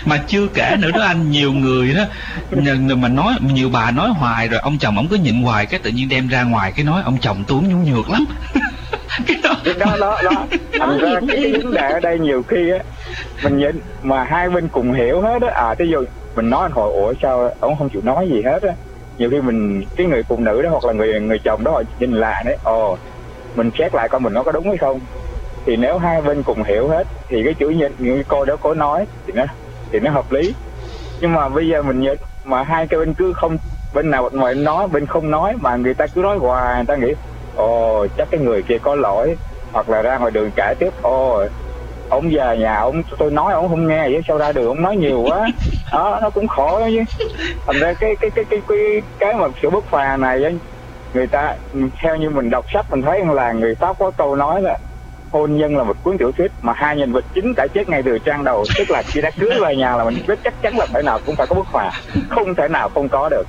Mà chưa kể nữa đó anh, nhiều người đó mà nói, nhiều bà nói hoài rồi ông chồng ông cứ nhịn hoài, cái tự nhiên đem ra ngoài cái nói ông chồng tôi nhu nhược lắm. Cái đó thành ra cái vấn đề ở đây nhiều khi á mình nhìn mà hai bên cùng hiểu hết á, ví dụ mình nói anh hồi ủa sao ông không chịu nói gì hết á, nhiều khi mình cái người phụ nữ đó hoặc là người chồng đó họ nhìn lại đấy, mình xét lại coi mình nói có đúng hay không. Thì nếu hai bên cùng hiểu hết thì cái chủ nhân những cô đó có nói thì nó hợp lý. Nhưng mà bây giờ mình nhìn mà hai cái bên cứ không, bên nào ngoài nói bên không nói, mà người ta cứ nói hoài, người ta nghĩ chắc cái người kia có lỗi, hoặc là ra ngoài đường cãi tiếp, ông về nhà ông tôi nói ông không nghe, vậy sao ra đường ông nói nhiều quá đó, nó cũng khổ đó chứ. Thành ra cái mà sự bất hòa này người ta, theo như mình đọc sách mình thấy là người Pháp có câu nói là hôn nhân là một cuốn tiểu thuyết mà hai nhân vật chính đã chết ngay từ trang đầu, tức là khi đã cưới về nhà là mình biết chắc chắn là phải nào cũng phải có bất hòa, không thể nào không có được.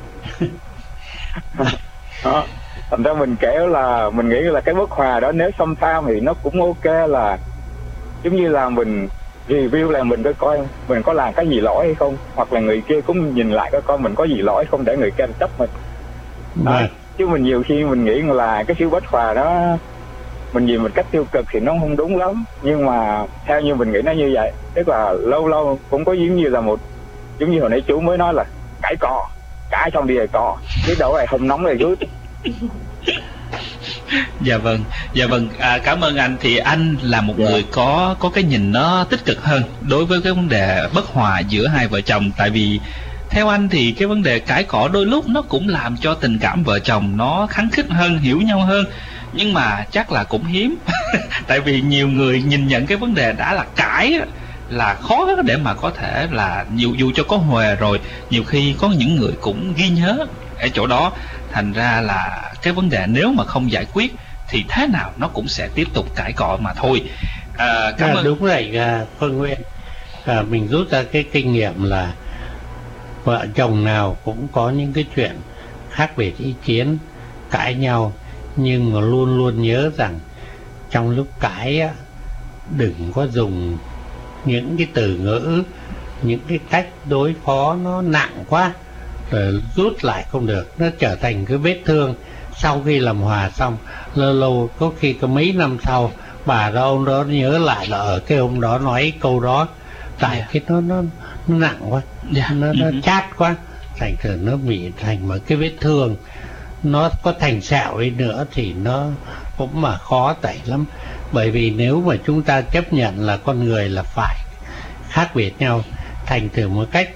Đó. Thành ra mình kể là mình nghĩ là cái bất hòa đó nếu xâm tham thì nó cũng ok, là giống như là mình review là mình coi mình có làm cái gì lỗi hay không, hoặc là người kia cũng nhìn lại coi mình có gì lỗi không để người kia chấp mình. Chứ mình nhiều khi mình nghĩ là cái sự bất hòa đó mình nhìn một cách tiêu cực thì nó không đúng lắm, nhưng mà theo như mình nghĩ nó như vậy, tức là lâu lâu cũng có giống như là giống như hồi nãy chú mới nói là cãi xong đi rồi cọ, chứ đâu phải không nóng rồi chú. Dạ vâng, cảm ơn anh. Thì anh là một người có cái nhìn nó tích cực hơn đối với cái vấn đề bất hòa giữa hai vợ chồng. Tại vì theo anh thì cái vấn đề cãi cọ đôi lúc nó cũng làm cho tình cảm vợ chồng nó khăng khít hơn, hiểu nhau hơn. Nhưng mà chắc là cũng hiếm. Tại vì nhiều người nhìn nhận cái vấn đề đã là cãi là khó để mà có thể là dù cho có hòa rồi, nhiều khi có những người cũng ghi nhớ ở chỗ đó. Thành ra là cái vấn đề nếu mà không giải quyết thì thế nào nó cũng sẽ tiếp tục cãi cọ mà thôi. Cảm ơn. Đúng rồi, Phương Nguyên. Mình rút ra cái kinh nghiệm là vợ chồng nào cũng có những cái chuyện khác biệt ý kiến, cãi nhau, nhưng mà luôn luôn nhớ rằng trong lúc cãi á, đừng có dùng những cái từ ngữ, những cái cách đối phó nó nặng quá rồi rút lại không được, nó trở thành cái vết thương. Sau khi làm hòa xong, lâu có khi có mấy năm sau bà đó ông đó nhớ lại là ở cái hôm đó nói câu đó, tại cái nó nặng quá, nó chát quá, thành thử nó bị thành một cái vết thương. Nó có thành sẹo đi nữa thì nó cũng mà khó tẩy lắm. Bởi vì nếu mà chúng ta chấp nhận là con người là phải khác biệt nhau, thành thử một cách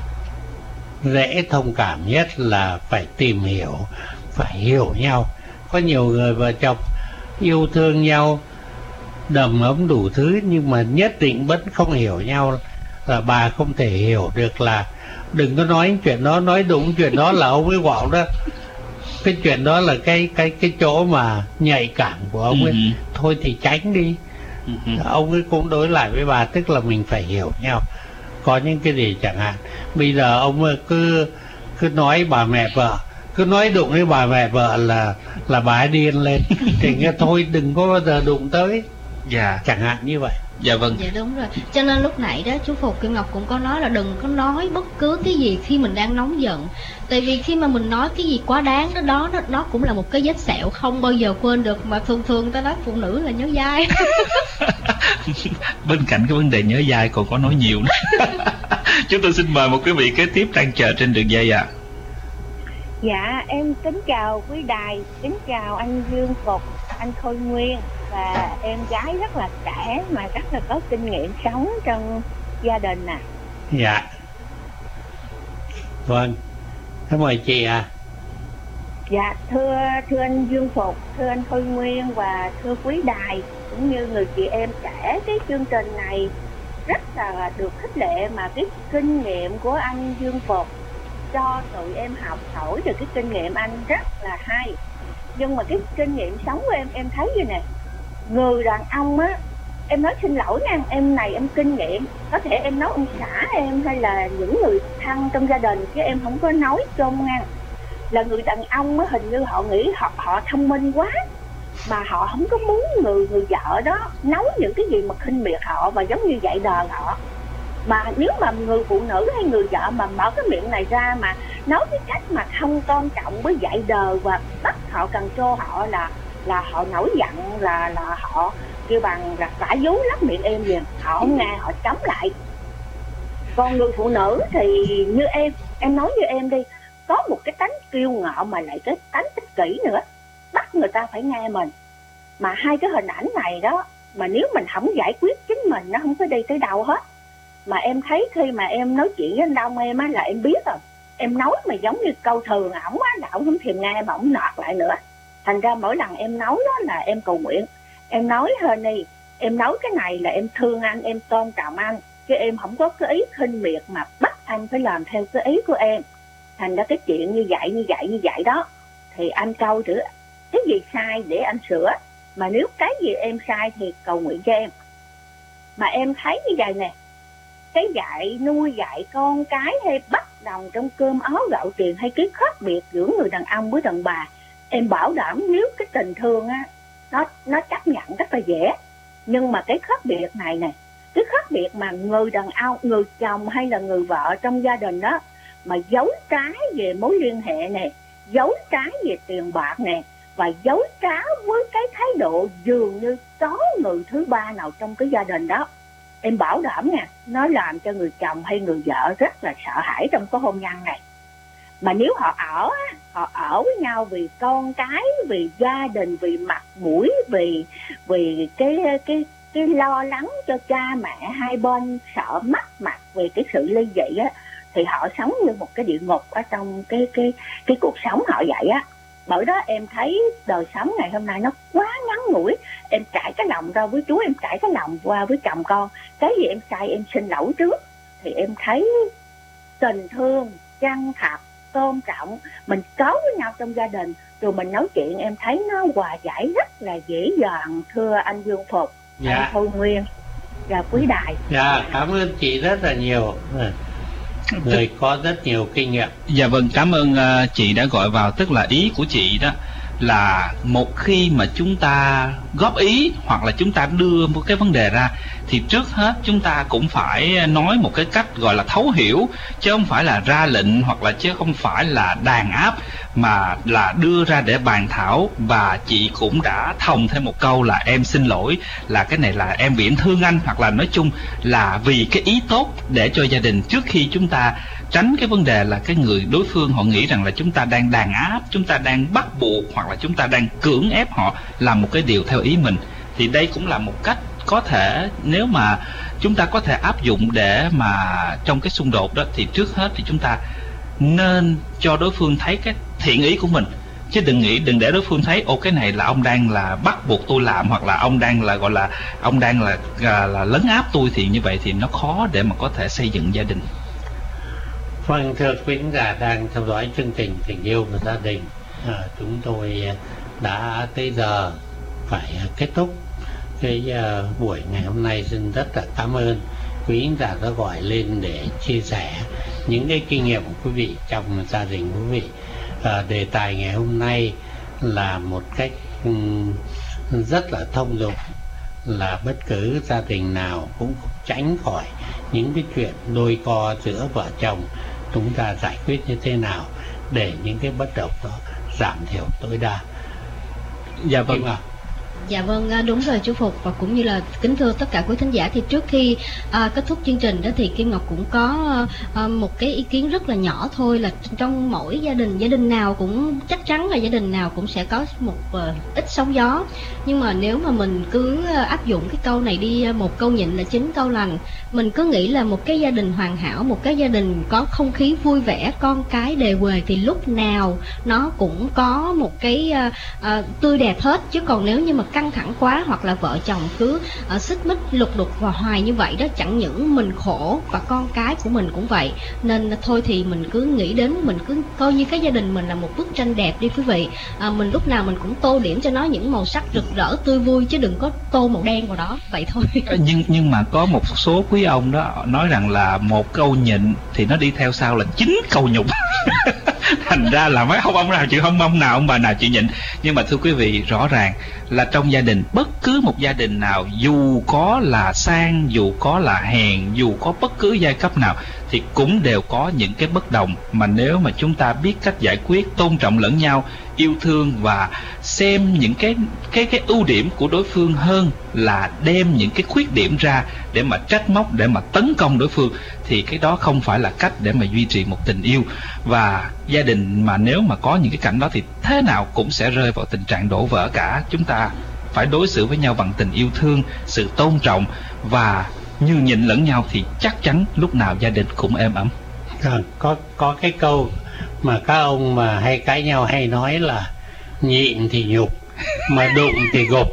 dễ thông cảm nhất là phải tìm hiểu, phải hiểu nhau. Có nhiều người vợ chồng yêu thương nhau đầm ấm đủ thứ, nhưng mà nhất định vẫn không hiểu nhau. Là bà không thể hiểu được là đừng có nói chuyện đó, nói đúng chuyện đó là ông ấy quạo đó. Cái chuyện đó là cái chỗ mà nhạy cảm của ông ấy, thôi thì tránh đi. Ông ấy cũng đối lại với bà, tức là mình phải hiểu nhau. Có những cái gì chẳng hạn bây giờ ông ấy cứ nói bà mẹ vợ, cứ nói đụng với bà mẹ vợ là bà ấy điên lên. Thì nghe thôi đừng có bao giờ đụng tới. Chẳng hạn như vậy. Dạ vâng. Dạ đúng rồi. Cho nên lúc nãy đó chú Phục Kim Ngọc cũng có nói là đừng có nói bất cứ cái gì khi mình đang nóng giận. Tại vì khi mà mình nói cái gì quá đáng đó nó cũng là một cái vết sẹo không bao giờ quên được. Mà thường ta nói phụ nữ là nhớ dai. Bên cạnh cái vấn đề nhớ dai còn có nói nhiều nữa. Chúng tôi xin mời một quý vị kế tiếp đang chờ trên đường dây ạ. Dạ em kính chào quý đài, kính chào anh Dương Phục, anh Khôi Nguyên và em gái rất là trẻ mà rất là có kinh nghiệm sống trong gia đình nè. Dạ. Vâng. Cảm ơn chị ạ. Dạ thưa anh Dương Phục, thưa anh Khôi Nguyên và thưa quý đài cũng như người chị em trẻ, cái chương trình này rất là được khích lệ, mà cái kinh nghiệm của anh Dương Phục cho tụi em học hỏi được cái kinh nghiệm anh rất là hay. Nhưng mà cái kinh nghiệm sống của em thấy như nè, người đàn ông á, em nói xin lỗi nha, em này em kinh nghiệm, có thể em nói ông xã em hay là những người thân trong gia đình, chứ em không có nói chung nha. Là người đàn ông á, hình như họ nghĩ họ thông minh quá, mà họ không có muốn người vợ đó nấu những cái gì mà khinh miệt họ và giống như dạy đời họ. Mà nếu mà người phụ nữ hay người vợ mà mở cái miệng này ra mà nói cái cách mà không tôn trọng với dạy đời và bắt họ cần cho họ là họ nổi giận, là họ kêu bằng là vả vú lấp miệng em liền, họ không nghe, họ chống lại. Còn người phụ nữ thì như em nói như em đi, có một cái tánh kiêu ngạo mà lại cái tánh ích kỷ nữa, bắt người ta phải nghe mình. Mà hai cái hình ảnh này đó, mà nếu mình không giải quyết chính mình, nó không có đi tới đâu hết. Mà em thấy khi mà em nói chuyện với anh Đông em á, là em biết rồi, em nói mà giống như câu thường ổng á, là ổng không thèm nghe mà ổng nọt lại nữa. Thành ra mỗi lần em nói đó là em cầu nguyện, em nói Honey, em nói cái này là em thương anh, em tôn trọng anh, chứ em không có cái ý khinh miệt mà bắt anh phải làm theo cái ý của em. Thành ra cái chuyện như vậy đó thì anh câu chữ cái gì sai để anh sửa, mà nếu cái gì em sai thì cầu nguyện cho em. Mà em thấy như vậy nè, cái dạy nuôi dạy con cái hay bắt đồng trong cơm áo gạo tiền hay cái khác biệt giữa người đàn ông với đàn bà, em bảo đảm nếu cái tình thương á nó chấp nhận rất là dễ. Nhưng mà cái khác biệt này nè, cái khác biệt mà người đàn ông, người chồng hay là người vợ trong gia đình đó mà giấu trái về mối liên hệ nè, giấu trái về tiền bạc nè, và giấu trái với cái thái độ dường như có người thứ ba nào trong cái gia đình đó, em bảo đảm nè, nó làm cho người chồng hay người vợ rất là sợ hãi trong cái hôn nhân này. Mà nếu họ ở với nhau vì con cái, vì gia đình, vì mặt mũi, vì cái lo lắng cho cha mẹ hai bên, sợ mất mặt về cái sự ly dị á, thì họ sống như một cái địa ngục ở trong cái cuộc sống họ vậy á. Bởi đó em thấy đời sống ngày hôm nay nó quá ngắn ngủi. Em trải cái lòng ra với Chúa, em trải cái lòng qua với chồng con, cái gì em sai em xin lỗi trước, thì em thấy tình thương, chân thật, tôn trọng, mình có với nhau trong gia đình, rồi mình nói chuyện, em thấy nó hòa giải rất là dễ dàng. Thưa anh Dương Phục, anh Thôi Nguyên và quý đài. Dạ, cảm ơn chị rất là nhiều. Người có rất nhiều kinh nghiệm. Dạ vâng, cảm ơn chị đã gọi vào. Tức là ý của chị đó là một khi mà chúng ta góp ý hoặc là chúng ta đưa một cái vấn đề ra thì trước hết chúng ta cũng phải nói một cái cách gọi là thấu hiểu, chứ không phải là ra lệnh hoặc là chứ không phải là đàn áp, mà là đưa ra để bàn thảo. Và chị cũng đã thòng thêm một câu là em xin lỗi, là cái này là em vì em thương anh, hoặc là nói chung là vì cái ý tốt để cho gia đình, trước khi chúng ta tránh cái vấn đề là cái người đối phương họ nghĩ rằng là chúng ta đang đàn áp, chúng ta đang bắt buộc, hoặc là chúng ta đang cưỡng ép họ làm một cái điều theo ý mình. Thì đây cũng là một cách có thể, nếu mà chúng ta có thể áp dụng để mà trong cái xung đột đó, thì trước hết thì chúng ta nên cho đối phương thấy cái thiện ý của mình, chứ đừng để đối phương thấy ô cái này là ông đang là bắt buộc tôi làm, hoặc là ông đang là gọi là ông đang là lấn áp tôi, thì như vậy thì nó khó để mà có thể xây dựng gia đình. Vâng, thưa quý khán giả đang theo dõi chương trình Tình Yêu Và Gia Đình, chúng tôi đã tới giờ phải kết thúc cái buổi ngày hôm nay. Xin rất là cảm ơn quý khán giả đã gọi lên để chia sẻ những cái kinh nghiệm của quý vị trong gia đình quý vị. Đề tài ngày hôm nay là một cách rất là thông dụng, là bất cứ gia đình nào cũng tránh khỏi những cái chuyện đôi co giữa vợ chồng. Chúng ta giải quyết như thế nào để những cái bất đồng đó giảm thiểu tối đa. Dạ vâng. Dạ vâng, đúng rồi chú Phục, và cũng như là kính thưa tất cả quý thính giả, thì trước khi kết thúc chương trình đó thì Kim Ngọc cũng có một cái ý kiến rất là nhỏ thôi, là trong mỗi gia đình nào cũng chắc chắn là gia đình nào cũng sẽ có một ít sóng gió, nhưng mà nếu mà mình cứ áp dụng cái câu này đi, một câu nhịn là 9 câu lành, mình cứ nghĩ là một cái gia đình hoàn hảo, một cái gia đình có không khí vui vẻ, con cái đề huề, thì lúc nào nó cũng có một cái tươi đẹp hết. Chứ còn nếu như mà căng thẳng quá, hoặc là vợ chồng cứ xích mích lục đục và hoài như vậy đó, chẳng những mình khổ và con cái của mình cũng vậy. Nên thôi thì mình cứ nghĩ đến, mình cứ coi như cái gia đình mình là một bức tranh đẹp đi quý vị. Mình lúc nào mình cũng tô điểm cho nó những màu sắc rực rỡ tươi vui, chứ đừng có tô màu đen vào đó, vậy thôi. Nhưng mà có một số quý ông đó nói rằng là một câu nhịn thì nó đi theo sau là 9 câu nhục. Thành ra là mấy ông nào chịu không, ông nào ông bà nào chịu nhịn. Nhưng mà thưa quý vị, rõ ràng là trong gia đình, bất cứ một gia đình nào, dù có là sang, dù có là hèn, dù có bất cứ giai cấp nào, thì cũng đều có những cái bất đồng mà nếu mà chúng ta biết cách giải quyết, tôn trọng lẫn nhau, yêu thương và xem những cái ưu điểm của đối phương hơn là đem những cái khuyết điểm ra để mà trách móc, để mà tấn công đối phương, thì cái đó không phải là cách để mà duy trì một tình yêu. Và gia đình mà nếu mà có những cái cảnh đó thì thế nào cũng sẽ rơi vào tình trạng đổ vỡ cả. Chúng ta phải đối xử với nhau bằng tình yêu thương, sự tôn trọng và nhường nhịn lẫn nhau thì chắc chắn lúc nào gia đình cũng êm ấm. Có cái câu mà các ông mà hay cãi nhau hay nói là nhịn thì nhục, mà đụng thì gục.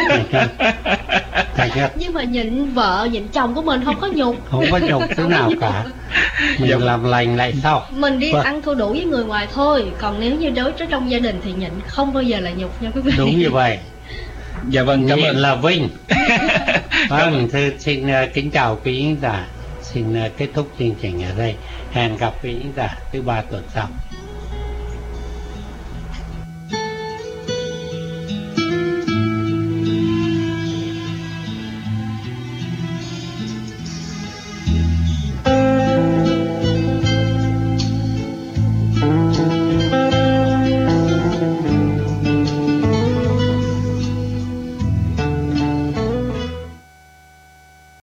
Nhưng mà nhịn vợ nhịn chồng của mình không có nhục, không có nhục thế nào cả. Mình làm lành lại sau, mình đi ăn thua đủ với người ngoài thôi, còn nếu như đối với trong gia đình thì nhịn không bao giờ là nhục nha quý vị. Đúng như vậy. Dạ vâng, cảm ơn. Là vinh. Vâng, thưa xin kính chào quý khán giả, xin kết thúc chương trình ở đây. Hẹn gặp quý khán giả thứ 3 tuần sau.